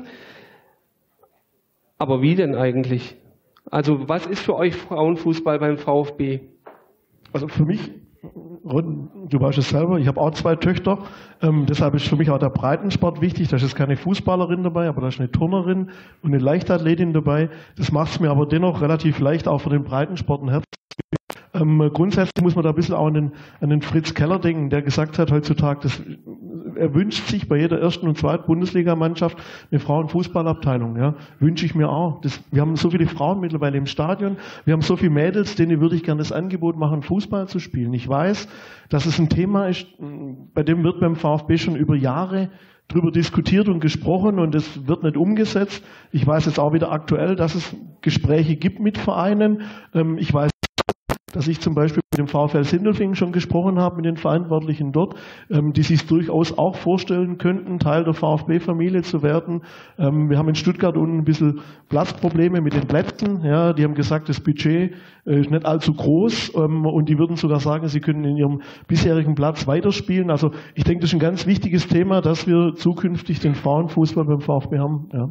Aber wie denn eigentlich? Also was ist für euch Frauenfußball beim VfB? Also für mich, du weißt es selber, ich habe auch 2 Töchter, deshalb ist für mich auch der Breitensport wichtig. Da ist jetzt keine Fußballerin dabei, aber da ist eine Turnerin und eine Leichtathletin dabei. Das macht es mir aber dennoch relativ leicht, auch für den Breitensport ein Herz. Grundsätzlich muss man da ein bisschen auch an den Fritz Keller denken, der gesagt hat heutzutage, er wünscht sich bei jeder ersten und zweiten Bundesligamannschaft eine Frauenfußballabteilung. Ja. Wünsche ich mir auch. Wir haben so viele Frauen mittlerweile im Stadion, wir haben so viele Mädels, denen würde ich gerne das Angebot machen, Fußball zu spielen. Ich weiß, dass es ein Thema ist, bei dem wird beim VfB schon über Jahre drüber diskutiert und gesprochen und es wird nicht umgesetzt. Ich weiß jetzt auch wieder aktuell, dass es Gespräche gibt mit Vereinen. Ich weiß, dass ich zum Beispiel mit dem VfL Sindelfingen schon gesprochen habe, mit den Verantwortlichen dort, die sich durchaus auch vorstellen könnten, Teil der VfB-Familie zu werden. Wir haben in Stuttgart unten ein bisschen Platzprobleme mit den Plätzen. Ja, die haben gesagt, das Budget ist nicht allzu groß und die würden sogar sagen, sie können in ihrem bisherigen Platz weiterspielen. Also ich denke, das ist ein ganz wichtiges Thema, dass wir zukünftig den Frauenfußball beim VfB haben. Ja.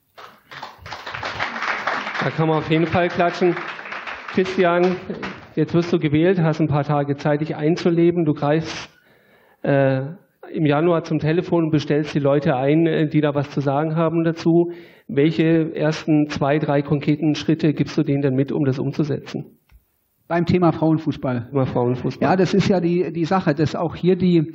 Da kann man auf jeden Fall klatschen. Christian, jetzt wirst du gewählt, hast ein paar Tage Zeit, dich einzuleben. Du greifst im Januar zum Telefon und bestellst die Leute ein, die da was zu sagen haben dazu. Welche ersten 2, 3 konkreten Schritte gibst du denen denn mit, um das umzusetzen? Beim Thema Frauenfußball. Ja, das ist ja die Sache, dass auch hier die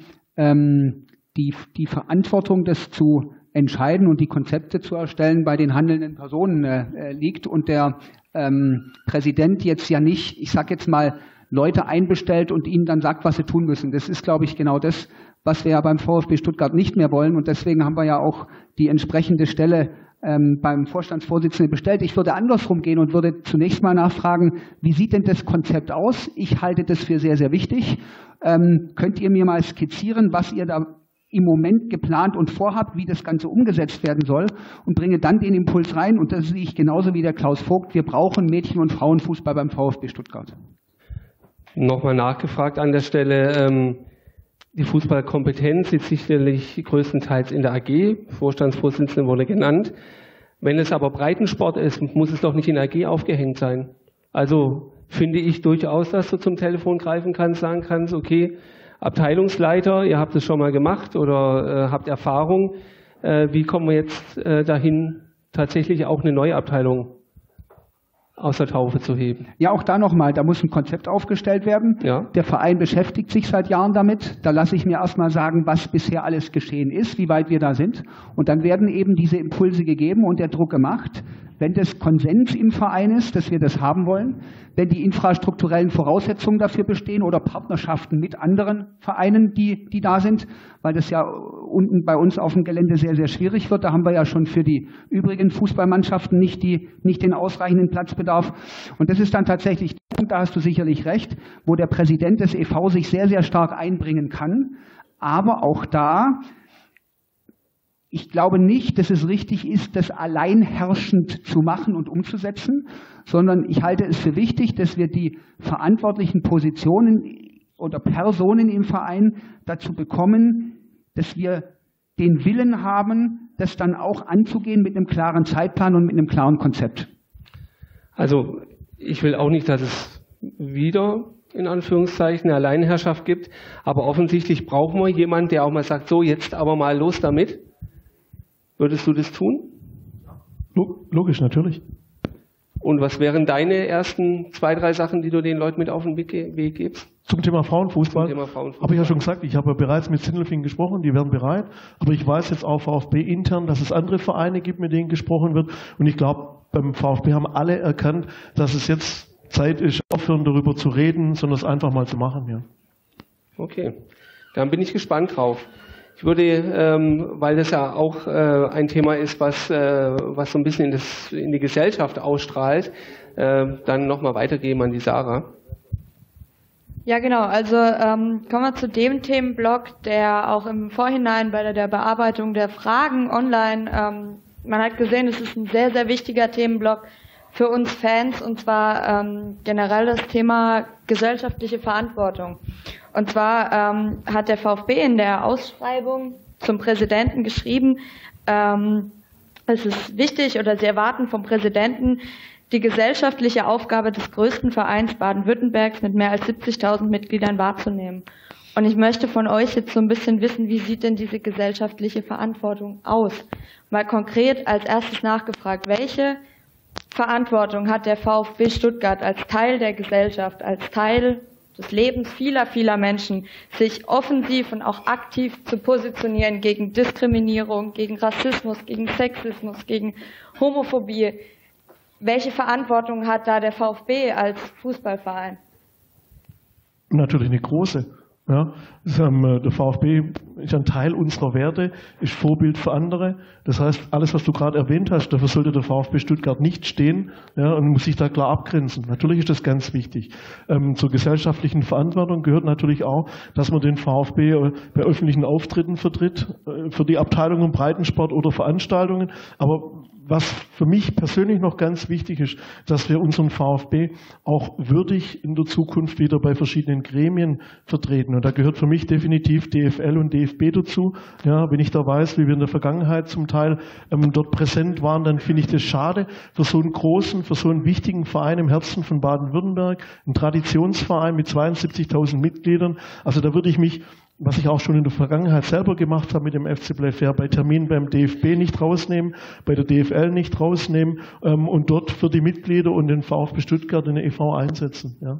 Verantwortung, das zu entscheiden und die Konzepte zu erstellen, bei den handelnden Personen liegt und der Präsident jetzt ja nicht, ich sag jetzt mal, Leute einbestellt und ihnen dann sagt, was sie tun müssen. Das ist, glaube ich, genau das, was wir ja beim VfB Stuttgart nicht mehr wollen. Und deswegen haben wir ja auch die entsprechende Stelle beim Vorstandsvorsitzenden bestellt. Ich würde andersrum gehen und würde zunächst mal nachfragen, wie sieht denn das Konzept aus? Ich halte das für sehr, sehr wichtig. Könnt ihr mir mal skizzieren, was ihr da im Moment geplant und vorhabt, wie das Ganze umgesetzt werden soll und bringe dann den Impuls rein. Und das sehe ich genauso wie der Klaus Vogt. Wir brauchen Mädchen- und Frauenfußball beim VfB Stuttgart. Nochmal nachgefragt an der Stelle. Die Fußballkompetenz sitzt sicherlich größtenteils in der AG. Vorstandsvorsitzende wurde genannt. Wenn es aber Breitensport ist, muss es doch nicht in der AG aufgehängt sein. Also finde ich durchaus, dass du zum Telefon greifen kannst, sagen kannst, okay, Abteilungsleiter, ihr habt es schon mal gemacht oder habt Erfahrung. Wie kommen wir jetzt dahin, tatsächlich auch eine neue Abteilung aus der Taufe zu heben? Ja, auch da nochmal, da muss ein Konzept aufgestellt werden. Ja. Der Verein beschäftigt sich seit Jahren damit. Da lasse ich mir erstmal sagen, was bisher alles geschehen ist, wie weit wir da sind. Und dann werden eben diese Impulse gegeben und der Druck gemacht. Wenn das Konsens im Verein ist, dass wir das haben wollen, wenn die infrastrukturellen Voraussetzungen dafür bestehen oder Partnerschaften mit anderen Vereinen, die da sind, weil das ja unten bei uns auf dem Gelände sehr, sehr schwierig wird. Da haben wir ja schon für die übrigen Fußballmannschaften nicht den ausreichenden Platzbedarf. Und das ist dann tatsächlich der Punkt, da hast du sicherlich recht, wo der Präsident des e.V. sich sehr, sehr stark einbringen kann. Aber auch da, ich glaube nicht, dass es richtig ist, das alleinherrschend zu machen und umzusetzen, sondern ich halte es für wichtig, dass wir die verantwortlichen Positionen oder Personen im Verein dazu bekommen, dass wir den Willen haben, das dann auch anzugehen mit einem klaren Zeitplan und mit einem klaren Konzept. Also ich will auch nicht, dass es wieder in Anführungszeichen eine Alleinherrschaft gibt, aber offensichtlich brauchen wir jemanden, der auch mal sagt, so jetzt aber mal los damit. Würdest du das tun? Logisch, natürlich. Und was wären deine ersten 2, 3 Sachen, die du den Leuten mit auf den Weg gibst? Zum Thema Frauenfußball? Habe ich ja schon gesagt, ich habe ja bereits mit Sindelfingen gesprochen, die wären bereit. Aber ich weiß jetzt auch VfB intern, dass es andere Vereine gibt, mit denen gesprochen wird. Und ich glaube, beim VfB haben alle erkannt, dass es jetzt Zeit ist, aufhören darüber zu reden, sondern es einfach mal zu machen. Ja. Okay, dann bin ich gespannt drauf. Ich würde, weil das ja auch ein Thema ist, was so ein bisschen in die Gesellschaft ausstrahlt, dann nochmal weitergeben an die Sarah. Ja, genau. Also kommen wir zu dem Themenblock, der auch im Vorhinein bei der Bearbeitung der Fragen online, man hat gesehen, es ist ein sehr, sehr wichtiger Themenblock für uns Fans, und zwar generell das Thema gesellschaftliche Verantwortung. Und zwar hat der VfB in der Ausschreibung zum Präsidenten geschrieben, es ist wichtig oder sie erwarten vom Präsidenten, die gesellschaftliche Aufgabe des größten Vereins Baden-Württembergs mit mehr als 70.000 Mitgliedern wahrzunehmen. Und ich möchte von euch jetzt so ein bisschen wissen, wie sieht denn diese gesellschaftliche Verantwortung aus? Mal konkret als erstes nachgefragt, welche Verantwortung hat der VfB Stuttgart als Teil der Gesellschaft, als Teil des Lebens vieler, vieler Menschen, sich offensiv und auch aktiv zu positionieren gegen Diskriminierung, gegen Rassismus, gegen Sexismus, gegen Homophobie? Welche Verantwortung hat da der VfB als Fußballverein? Natürlich eine große. Ja, der VfB ist ein Teil unserer Werte, ist Vorbild für andere. Das heißt, alles, was du gerade erwähnt hast, dafür sollte der VfB Stuttgart nicht stehen, ja, und muss sich da klar abgrenzen. Natürlich ist das ganz wichtig. Zur gesellschaftlichen Verantwortung gehört natürlich auch, dass man den VfB bei öffentlichen Auftritten vertritt, für die Abteilungen Breitensport oder Veranstaltungen. Aber was für mich persönlich noch ganz wichtig ist, dass wir unseren VfB auch würdig in der Zukunft wieder bei verschiedenen Gremien vertreten. Und da gehört für mich definitiv DFL und DFB dazu. Ja, wenn ich da weiß, wie wir in der Vergangenheit zum Teil dort präsent waren, dann finde ich das schade für so einen großen, für so einen wichtigen Verein im Herzen von Baden-Württemberg, ein Traditionsverein mit 72.000 Mitgliedern. Also da würde ich mich, was ich auch schon in der Vergangenheit selber gemacht habe mit dem FC Playfair, bei Terminen beim DFB nicht rausnehmen, bei der DFL nicht rausnehmen und dort für die Mitglieder und den VfB Stuttgart in der e.V. einsetzen. Ja.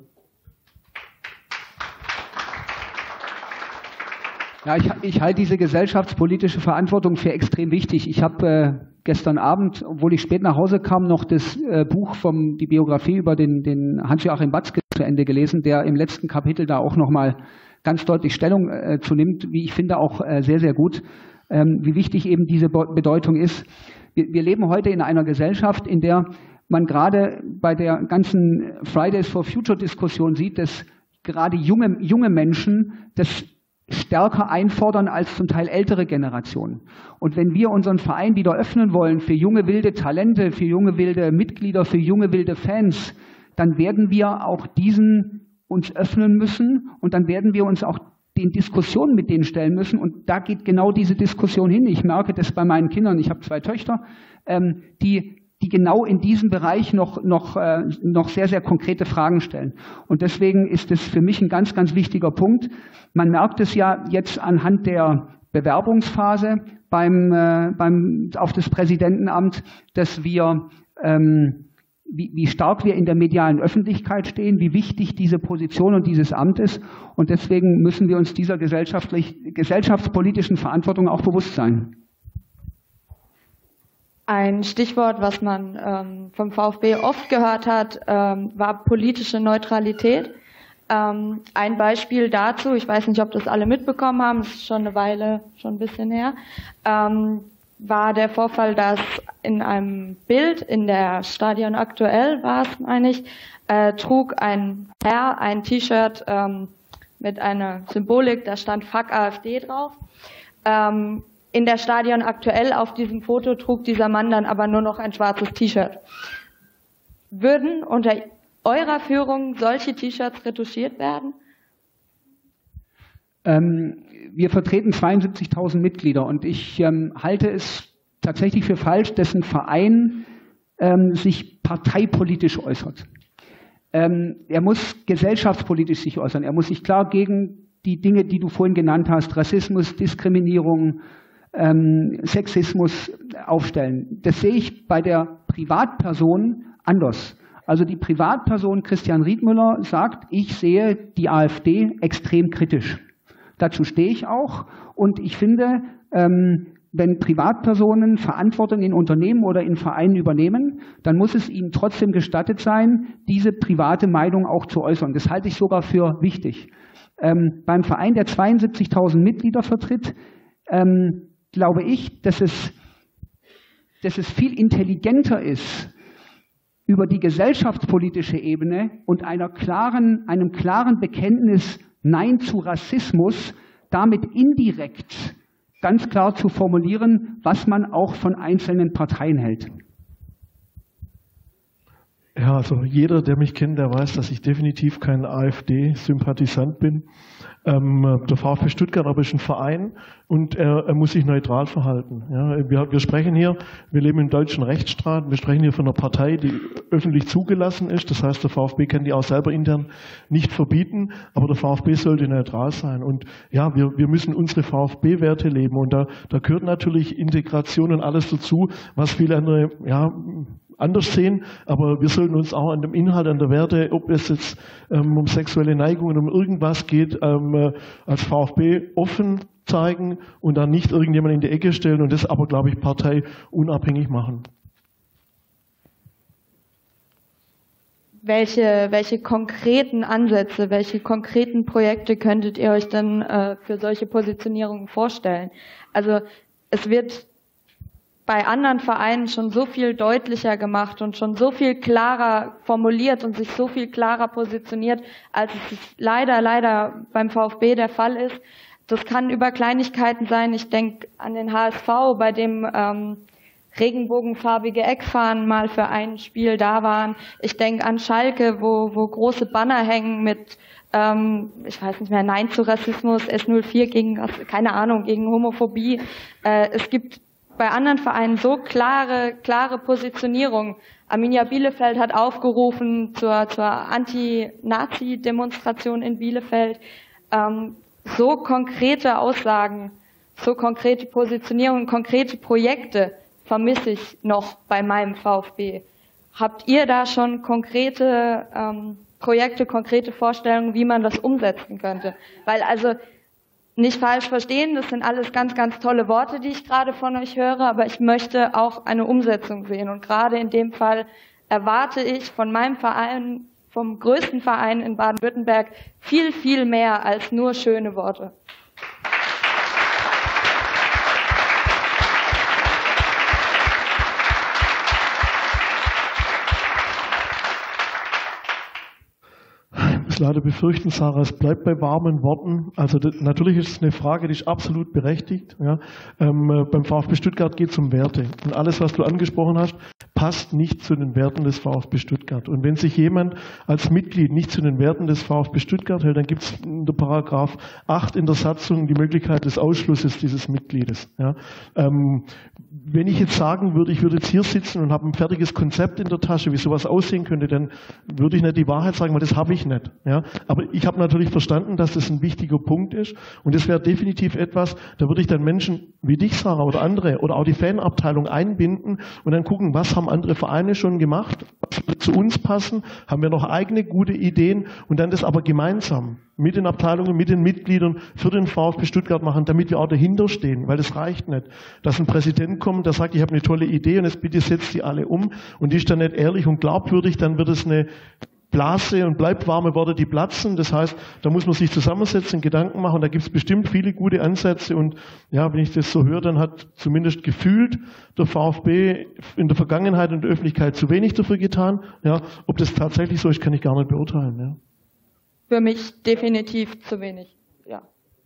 Ja, ich halte diese gesellschaftspolitische Verantwortung für extrem wichtig. Ich habe gestern Abend, obwohl ich spät nach Hause kam, noch das Buch die Biografie über den Hans-Joachim Batzke zu Ende gelesen, der im letzten Kapitel da auch nochmal ganz deutlich Stellung zu nimmt, wie ich finde auch sehr, sehr gut, wie wichtig eben diese Bedeutung ist. Wir leben heute in einer Gesellschaft, in der man gerade bei der ganzen Fridays for Future Diskussion sieht, dass gerade junge Menschen das stärker einfordern als zum Teil ältere Generationen. Und wenn wir unseren Verein wieder öffnen wollen für junge, wilde Talente, für junge, wilde Mitglieder, für junge, wilde Fans, dann werden wir auch diesen uns öffnen müssen und dann werden wir uns auch den Diskussionen mit denen stellen müssen. Und da geht genau diese Diskussion hin. Ich merke das bei meinen Kindern. Ich habe 2 Töchter, die genau in diesem Bereich noch sehr, sehr konkrete Fragen stellen. Und deswegen ist es für mich ein ganz, ganz wichtiger Punkt. Man merkt es ja jetzt anhand der Bewerbungsphase auf das Präsidentenamt, dass wir wie stark wir in der medialen Öffentlichkeit stehen, wie wichtig diese Position und dieses Amt ist. Und deswegen müssen wir uns dieser gesellschaftspolitischen Verantwortung auch bewusst sein. Ein Stichwort, was man vom VfB oft gehört hat, war politische Neutralität. Ein Beispiel dazu, ich weiß nicht, ob das alle mitbekommen haben, das ist schon eine Weile, schon ein bisschen her, war der Vorfall, dass in einem Bild in der Stadion Aktuell war es, meine ich, trug ein Herr ein T-Shirt mit einer Symbolik, da stand Fuck AfD drauf. In der Stadion Aktuell auf diesem Foto trug dieser Mann dann aber nur noch ein schwarzes T-Shirt. Würden unter eurer Führung solche T-Shirts retuschiert werden? Wir vertreten 72.000 Mitglieder und ich halte es tatsächlich für falsch, dass ein Verein sich parteipolitisch äußert. Er muss gesellschaftspolitisch sich äußern. Er muss sich klar gegen die Dinge, die du vorhin genannt hast, Rassismus, Diskriminierung, Sexismus aufstellen. Das sehe ich bei der Privatperson anders. Also die Privatperson Christian Riedmüller sagt, ich sehe die AfD extrem kritisch. Dazu stehe ich auch und ich finde, wenn Privatpersonen Verantwortung in Unternehmen oder in Vereinen übernehmen, dann muss es ihnen trotzdem gestattet sein, diese private Meinung auch zu äußern. Das halte ich sogar für wichtig. Beim Verein, der 72.000 Mitglieder vertritt, glaube ich, dass es viel intelligenter ist, über die gesellschaftspolitische Ebene und einem klaren Bekenntnis Nein zu Rassismus damit indirekt ganz klar zu formulieren, was man auch von einzelnen Parteien hält. Ja, also jeder, der mich kennt, der weiß, dass ich definitiv kein AfD-Sympathisant bin. Der VfB Stuttgart aber ist ein Verein und er muss sich neutral verhalten. Ja, wir sprechen hier, wir leben im deutschen Rechtsstaat, wir sprechen hier von einer Partei, die öffentlich zugelassen ist. Das heißt, der VfB kann die auch selber intern nicht verbieten, aber der VfB sollte neutral sein. Und ja, wir müssen unsere VfB-Werte leben und da gehört natürlich Integration und alles dazu, was viele andere, ja, anders sehen, aber wir sollten uns auch an dem Inhalt, an der Werte, ob es jetzt um sexuelle Neigungen, um irgendwas geht, als VfB offen zeigen und dann nicht irgendjemand in die Ecke stellen und das aber, glaube ich, parteiunabhängig machen. Welche konkreten Ansätze, welche konkreten Projekte könntet ihr euch denn für solche Positionierungen vorstellen? Also es wird bei anderen Vereinen schon so viel deutlicher gemacht und schon so viel klarer formuliert und sich so viel klarer positioniert, als es leider beim VfB der Fall ist. Das kann über Kleinigkeiten sein. Ich denke an den HSV, bei dem regenbogenfarbige Eckfahnen mal für ein Spiel da waren. Ich denke an Schalke, wo große Banner hängen mit ich weiß nicht mehr, Nein zu Rassismus, S04 gegen Homophobie. Es gibt bei anderen Vereinen so klare Positionierung. Arminia Bielefeld hat aufgerufen zur Anti-Nazi-Demonstration in Bielefeld. So konkrete Aussagen, so konkrete Positionierungen, konkrete Projekte vermisse ich noch bei meinem VfB. Habt ihr da schon konkrete Projekte, konkrete Vorstellungen, wie man das umsetzen könnte? Weil also nicht falsch verstehen, das sind alles ganz, ganz tolle Worte, die ich gerade von euch höre, aber ich möchte auch eine Umsetzung sehen. Und gerade in dem Fall erwarte ich von meinem Verein, vom größten Verein in Baden-Württemberg, viel, viel mehr als nur schöne Worte. Ich muss leider befürchten, Sarah, es bleibt bei warmen Worten. Also natürlich ist es eine Frage, die ist absolut berechtigt. Ja. Beim VfB Stuttgart geht es um Werte. Und alles, was du angesprochen hast, passt nicht zu den Werten des VfB Stuttgart. Und wenn sich jemand als Mitglied nicht zu den Werten des VfB Stuttgart hält, dann gibt es in der Paragraph 8 in der Satzung die Möglichkeit des Ausschlusses dieses Mitgliedes. Ja. Wenn ich jetzt sagen würde, ich würde jetzt hier sitzen und habe ein fertiges Konzept in der Tasche, wie sowas aussehen könnte, dann würde ich nicht die Wahrheit sagen, weil das habe ich nicht. Ja, aber ich habe natürlich verstanden, dass das ein wichtiger Punkt ist und das wäre definitiv etwas, da würde ich dann Menschen wie dich, Sarah, oder andere oder auch die Fanabteilung einbinden und dann gucken, was haben andere Vereine schon gemacht, was würde zu uns passen, haben wir noch eigene gute Ideen und dann das aber gemeinsam mit den Abteilungen, mit den Mitgliedern für den VfB Stuttgart machen, damit wir auch dahinter stehen, weil das reicht nicht, dass ein Präsident kommt, der sagt, ich habe eine tolle Idee und jetzt bitte setzt die alle um und die ist dann nicht ehrlich und glaubwürdig, dann wird es eine Blase und bleibt warme Worte, die platzen. Das heißt, da muss man sich zusammensetzen, Gedanken machen. Da gibt es bestimmt viele gute Ansätze. Und ja, wenn ich das so höre, dann hat zumindest gefühlt der VfB in der Vergangenheit und der Öffentlichkeit zu wenig dafür getan. Ja, ob das tatsächlich so ist, kann ich gar nicht beurteilen. Ja. Für mich definitiv zu wenig. Ja.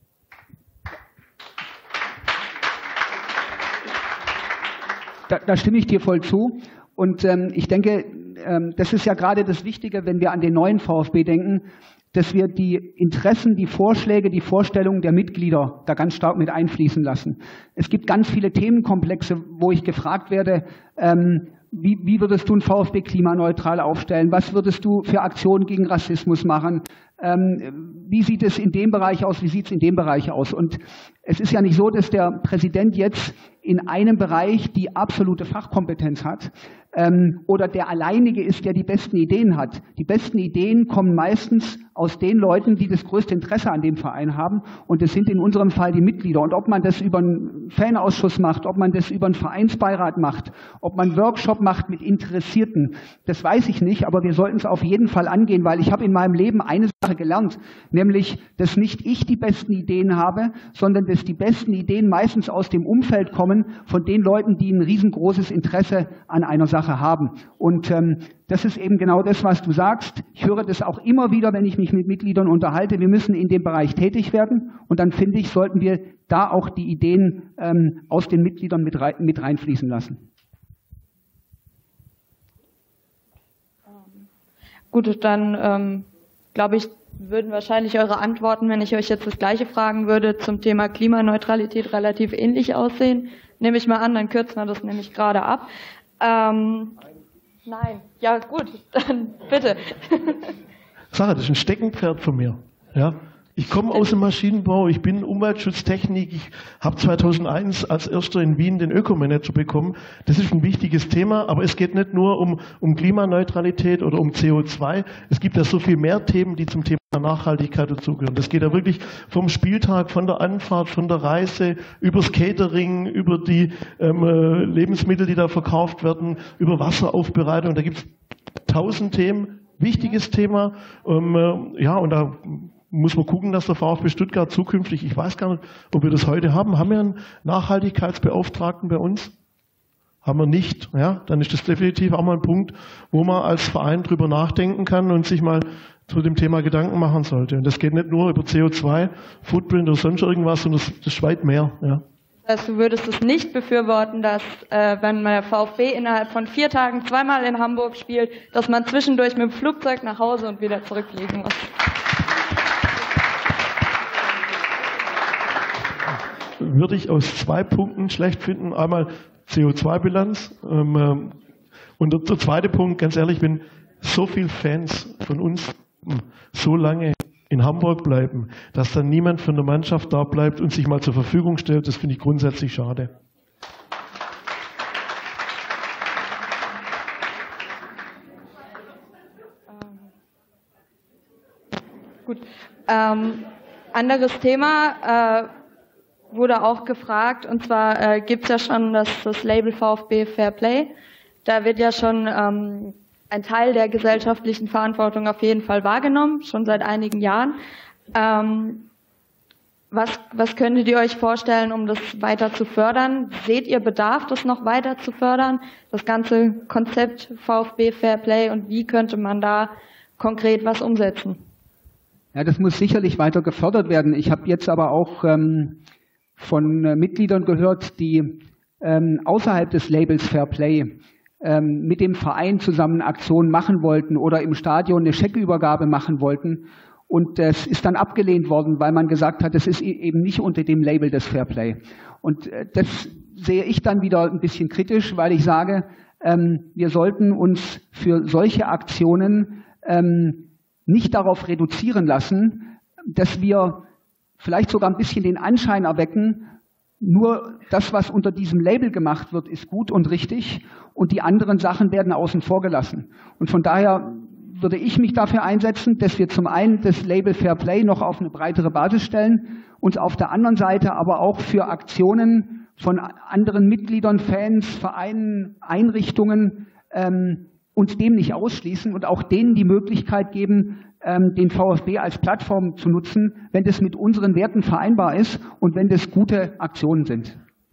Da stimme ich dir voll zu. Und ich denke, das ist ja gerade das Wichtige, wenn wir an den neuen VfB denken, dass wir die Interessen, die Vorschläge, die Vorstellungen der Mitglieder da ganz stark mit einfließen lassen. Es gibt ganz viele Themenkomplexe, wo ich gefragt werde, wie würdest du ein VfB klimaneutral aufstellen? Was würdest du für Aktionen gegen Rassismus machen? Wie sieht es in dem Bereich aus? Wie sieht es in dem Bereich aus? Und es ist ja nicht so, dass der Präsident jetzt in einem Bereich die absolute Fachkompetenz hat. oder der Alleinige ist, der die besten Ideen hat. Die besten Ideen kommen meistens aus den Leuten, die das größte Interesse an dem Verein haben. Und das sind in unserem Fall die Mitglieder. Und ob man das über einen Fanausschuss macht, ob man das über einen Vereinsbeirat macht, ob man einen Workshop macht mit Interessierten, das weiß ich nicht. Aber wir sollten es auf jeden Fall angehen, weil ich habe in meinem Leben eine Sache gelernt, nämlich, dass nicht ich die besten Ideen habe, sondern dass die besten Ideen meistens aus dem Umfeld kommen von den Leuten, die ein riesengroßes Interesse an einer Sache haben. Und das ist eben genau das, was du sagst. Ich höre das auch immer wieder, wenn ich mich mit Mitgliedern unterhalte. Wir müssen in dem Bereich tätig werden. Und dann finde ich, sollten wir da auch die Ideen aus den Mitgliedern mit reinfließen lassen. Gut, dann glaube ich, würden wahrscheinlich eure Antworten, wenn ich euch jetzt das Gleiche fragen würde, zum Thema Klimaneutralität relativ ähnlich aussehen. Nehme ich mal an, dann kürzen wir das nämlich gerade ab. Nein, ja gut, dann bitte. Sarah, das ist ein Steckenpferd von mir. Ja? Ich komme aus dem Maschinenbau, ich bin Umweltschutztechnik, ich habe 2001 als erster in Wien den Ökomanager bekommen. Das ist ein wichtiges Thema, aber es geht nicht nur um Klimaneutralität oder um CO2. Es gibt ja so viel mehr Themen, die zum Thema Nachhaltigkeit dazugehören. Das geht ja wirklich vom Spieltag, von der Anfahrt, von der Reise, übers Catering, über die Lebensmittel, die da verkauft werden, über Wasseraufbereitung. Da gibt es 1000 Themen. Wichtiges Thema. Ja, und da muss man gucken, dass der VfB Stuttgart zukünftig, ich weiß gar nicht, ob wir das heute haben. Haben wir einen Nachhaltigkeitsbeauftragten bei uns? Haben wir nicht. Ja, dann ist das definitiv auch mal ein Punkt, wo man als Verein drüber nachdenken kann und sich mal zu dem Thema Gedanken machen sollte. Und das geht nicht nur über CO2, Footprint oder sonst irgendwas, sondern das ist weit mehr. Ja. Du würdest es nicht befürworten, dass wenn der VfB innerhalb von 4 Tagen zweimal in Hamburg spielt, dass man zwischendurch mit dem Flugzeug nach Hause und wieder zurückfliegen muss? Würde ich aus 2 Punkten schlecht finden. Einmal CO2-Bilanz. Und der zweite Punkt, ganz ehrlich, wenn so viele Fans von uns so lange in Hamburg bleiben, dass dann niemand von der Mannschaft da bleibt und sich mal zur Verfügung stellt, das finde ich grundsätzlich schade. Gut. Anderes Thema wurde auch gefragt, und zwar gibt es ja schon das Label VfB Fair Play. Da wird ja schon ein Teil der gesellschaftlichen Verantwortung auf jeden Fall wahrgenommen, schon seit einigen Jahren. Was könntet ihr euch vorstellen, um das weiter zu fördern? Seht ihr Bedarf, das noch weiter zu fördern, das ganze Konzept VfB Fair Play, und wie könnte man da konkret was umsetzen? Ja, das muss sicherlich weiter gefördert werden. Ich habe jetzt aber auch von Mitgliedern gehört, die außerhalb des Labels Fair Play mit dem Verein zusammen Aktionen machen wollten oder im Stadion eine Scheckübergabe machen wollten. Und das ist dann abgelehnt worden, weil man gesagt hat, das ist eben nicht unter dem Label des Fair Play. Und das sehe ich dann wieder ein bisschen kritisch, weil ich sage, wir sollten uns für solche Aktionen nicht darauf reduzieren lassen, dass wir vielleicht sogar ein bisschen den Anschein erwecken, nur das, was unter diesem Label gemacht wird, ist gut und richtig und die anderen Sachen werden außen vor gelassen. Und von daher würde ich mich dafür einsetzen, dass wir zum einen das Label Fair Play noch auf eine breitere Basis stellen und auf der anderen Seite aber auch für Aktionen von anderen Mitgliedern, Fans, Vereinen, Einrichtungen uns dem nicht ausschließen und auch denen die Möglichkeit geben, den VfB als Plattform zu nutzen, wenn das mit unseren Werten vereinbar ist und wenn das gute Aktionen sind.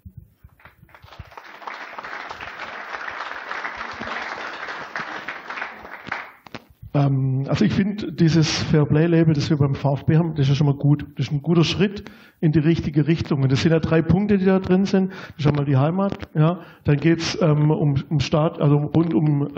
Also ich finde dieses Fairplay-Label, das wir beim VfB haben, das ist ja schon mal gut. Das ist ein guter Schritt in die richtige Richtung. Und das sind ja 3 Punkte, die da drin sind. Das ist einmal die Heimat, ja. Dann geht es um Staat, also rund um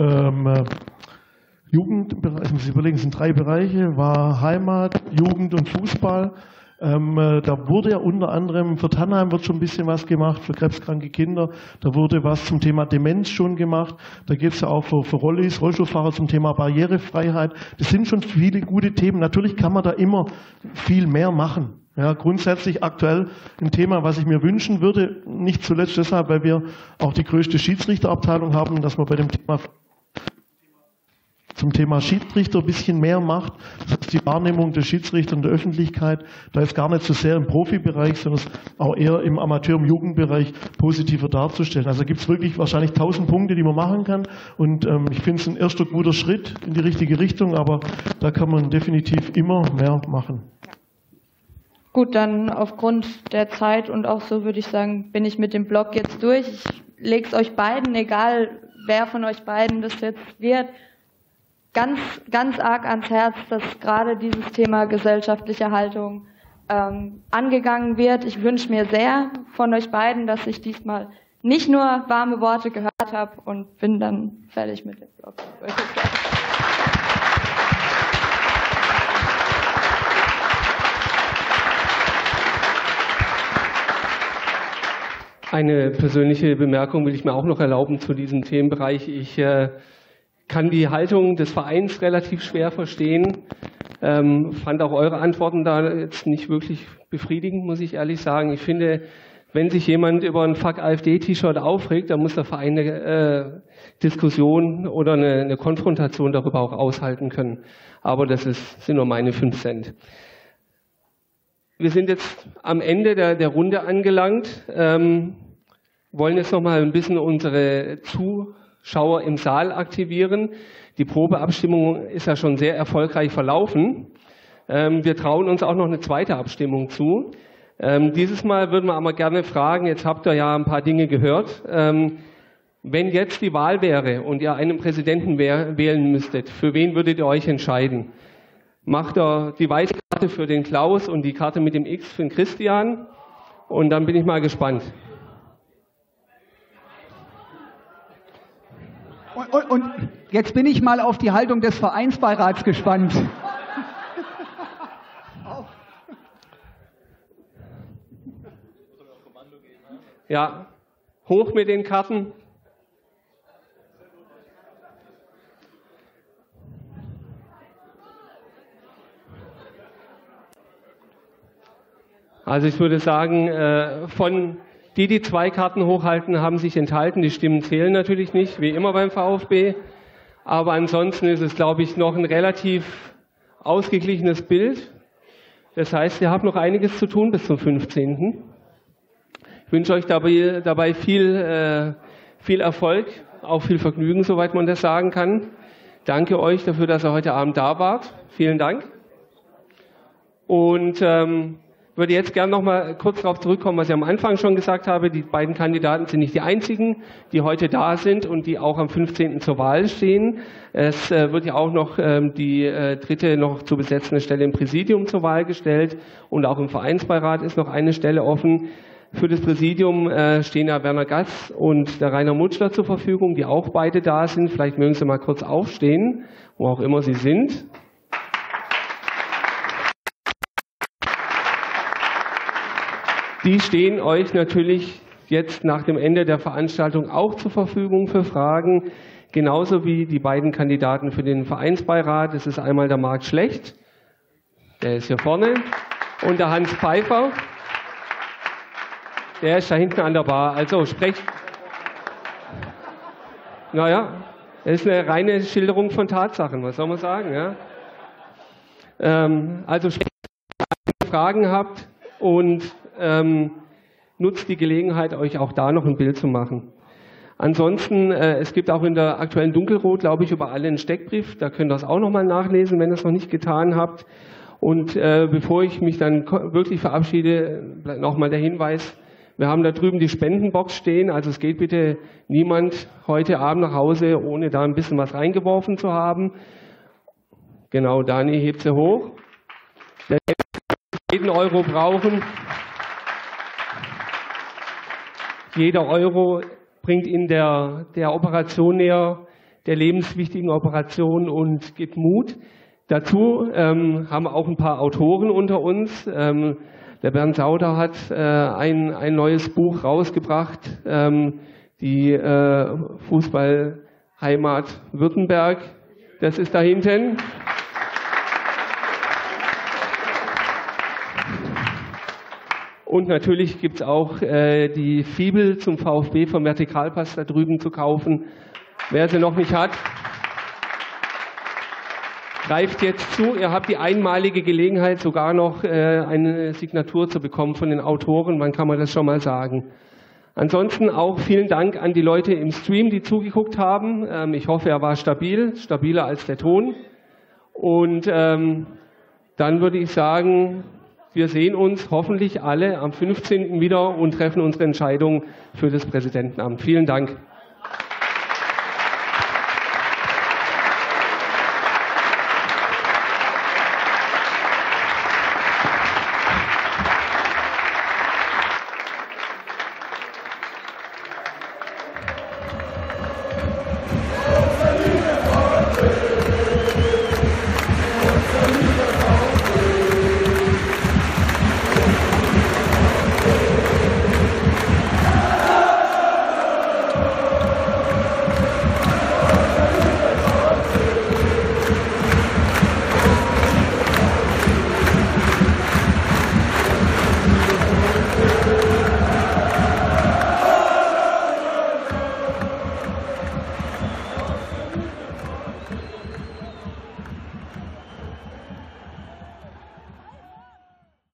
Jugendbereich. Ich muss überlegen, es sind 3 Bereiche, war Heimat, Jugend und Fußball. Da wurde ja unter anderem für Tannheim wird schon ein bisschen was gemacht, für krebskranke Kinder. Da wurde was zum Thema Demenz schon gemacht. Da geht es ja auch für Rollis, Rollstuhlfahrer zum Thema Barrierefreiheit. Das sind schon viele gute Themen. Natürlich kann man da immer viel mehr machen. Ja, grundsätzlich aktuell ein Thema, was ich mir wünschen würde, nicht zuletzt deshalb, weil wir auch die größte Schiedsrichterabteilung haben, dass man bei dem Thema zum Thema Schiedsrichter ein bisschen mehr macht. Das ist die Wahrnehmung der Schiedsrichter in der Öffentlichkeit. Da ist gar nicht so sehr im Profibereich, sondern auch eher im Amateur- und Jugendbereich positiver darzustellen. Also gibt es wirklich wahrscheinlich 1000 Punkte, die man machen kann. Und ich finde es ein erster guter Schritt in die richtige Richtung, aber da kann man definitiv immer mehr machen. Gut, dann aufgrund der Zeit und auch so würde ich sagen, bin ich mit dem Blog jetzt durch. Ich lege es euch beiden, egal wer von euch beiden das jetzt wird, ganz, ganz arg ans Herz, dass gerade dieses Thema gesellschaftliche Haltung angegangen wird. Ich wünsche mir sehr von euch beiden, dass ich diesmal nicht nur warme Worte gehört habe und bin dann fertig mit dem Blog. Eine persönliche Bemerkung will ich mir auch noch erlauben zu diesem Themenbereich. Ich kann die Haltung des Vereins relativ schwer verstehen. Fand auch eure Antworten da jetzt nicht wirklich befriedigend, muss ich ehrlich sagen. Ich finde, wenn sich jemand über ein Fuck AfD-T-Shirt aufregt, dann muss der Verein eine Diskussion oder eine Konfrontation darüber auch aushalten können. Aber das sind nur meine 5 Cent. Wir sind jetzt am Ende der Runde angelangt, wollen jetzt noch mal ein bisschen unsere Zuschauer im Saal aktivieren. Die Probeabstimmung ist ja schon sehr erfolgreich verlaufen. Wir trauen uns auch noch eine zweite Abstimmung zu. Dieses Mal würden wir aber gerne fragen, jetzt habt ihr ja ein paar Dinge gehört, wenn jetzt die Wahl wäre und ihr einen Präsidenten wählen müsstet, für wen würdet ihr euch entscheiden? Macht er die weiße Karte für den Klaus und die Karte mit dem X für den Christian? Und dann bin ich mal gespannt. Und jetzt bin ich mal auf die Haltung des Vereinsbeirats gespannt. Ja, hoch mit den Karten. Also ich würde sagen, von die 2 Karten hochhalten, haben sich enthalten. Die Stimmen zählen natürlich nicht, wie immer beim VfB. Aber ansonsten ist es, glaube ich, noch ein relativ ausgeglichenes Bild. Das heißt, ihr habt noch einiges zu tun bis zum 15. Ich wünsche euch dabei viel Erfolg, auch viel Vergnügen, soweit man das sagen kann. Danke euch dafür, dass ihr heute Abend da wart. Vielen Dank. Und würde jetzt gerne noch mal kurz darauf zurückkommen, was ich am Anfang schon gesagt habe. Die beiden Kandidaten sind nicht die einzigen, die heute da sind und die auch am 15. zur Wahl stehen. Es wird ja auch noch die dritte noch zu besetzende Stelle im Präsidium zur Wahl gestellt und auch im Vereinsbeirat ist noch eine Stelle offen. Für das Präsidium stehen ja Werner Gatz und der Rainer Mutschler zur Verfügung, die auch beide da sind. Vielleicht mögen Sie mal kurz aufstehen, wo auch immer Sie sind. Die stehen euch natürlich jetzt nach dem Ende der Veranstaltung auch zur Verfügung für Fragen, genauso wie die beiden Kandidaten für den Vereinsbeirat. Das ist einmal der Marc Schlecht, der ist hier vorne, und der Hans Pfeiffer, der ist da hinten an der Bar. Also sprecht. Naja, das ist eine reine Schilderung von Tatsachen, was soll man sagen, ja? Also sprecht, wenn ihr Fragen habt, und nutzt die Gelegenheit, euch auch da noch ein Bild zu machen. Ansonsten, es gibt auch in der aktuellen Dunkelrot, glaube ich, überall einen Steckbrief. Da könnt ihr das auch nochmal nachlesen, wenn ihr es noch nicht getan habt. Und bevor ich mich dann wirklich verabschiede, nochmal der Hinweis, wir haben da drüben die Spendenbox stehen. Also es geht bitte niemand heute Abend nach Hause, ohne da ein bisschen was reingeworfen zu haben. Genau, Dani, hebt sie hoch. Der jeden Euro brauchen. Jeder Euro bringt Ihnen der Operation näher, der lebenswichtigen Operation, und gibt Mut. Dazu haben wir auch ein paar Autoren unter uns. Der Bernd Sauter hat ein neues Buch rausgebracht, die Fußballheimat Württemberg. Das ist da hinten. Und natürlich gibt es auch die Fibel zum VfB vom Vertikalpass da drüben zu kaufen. Wer sie noch nicht hat, greift jetzt zu. Ihr habt die einmalige Gelegenheit, sogar noch eine Signatur zu bekommen von den Autoren. Wann kann man das schon mal sagen? Ansonsten auch vielen Dank an die Leute im Stream, die zugeguckt haben. Ich hoffe, er war stabil, stabiler als der Ton. Und dann würde ich sagen, wir sehen uns hoffentlich alle am 15. wieder und treffen unsere Entscheidung für das Präsidentenamt. Vielen Dank.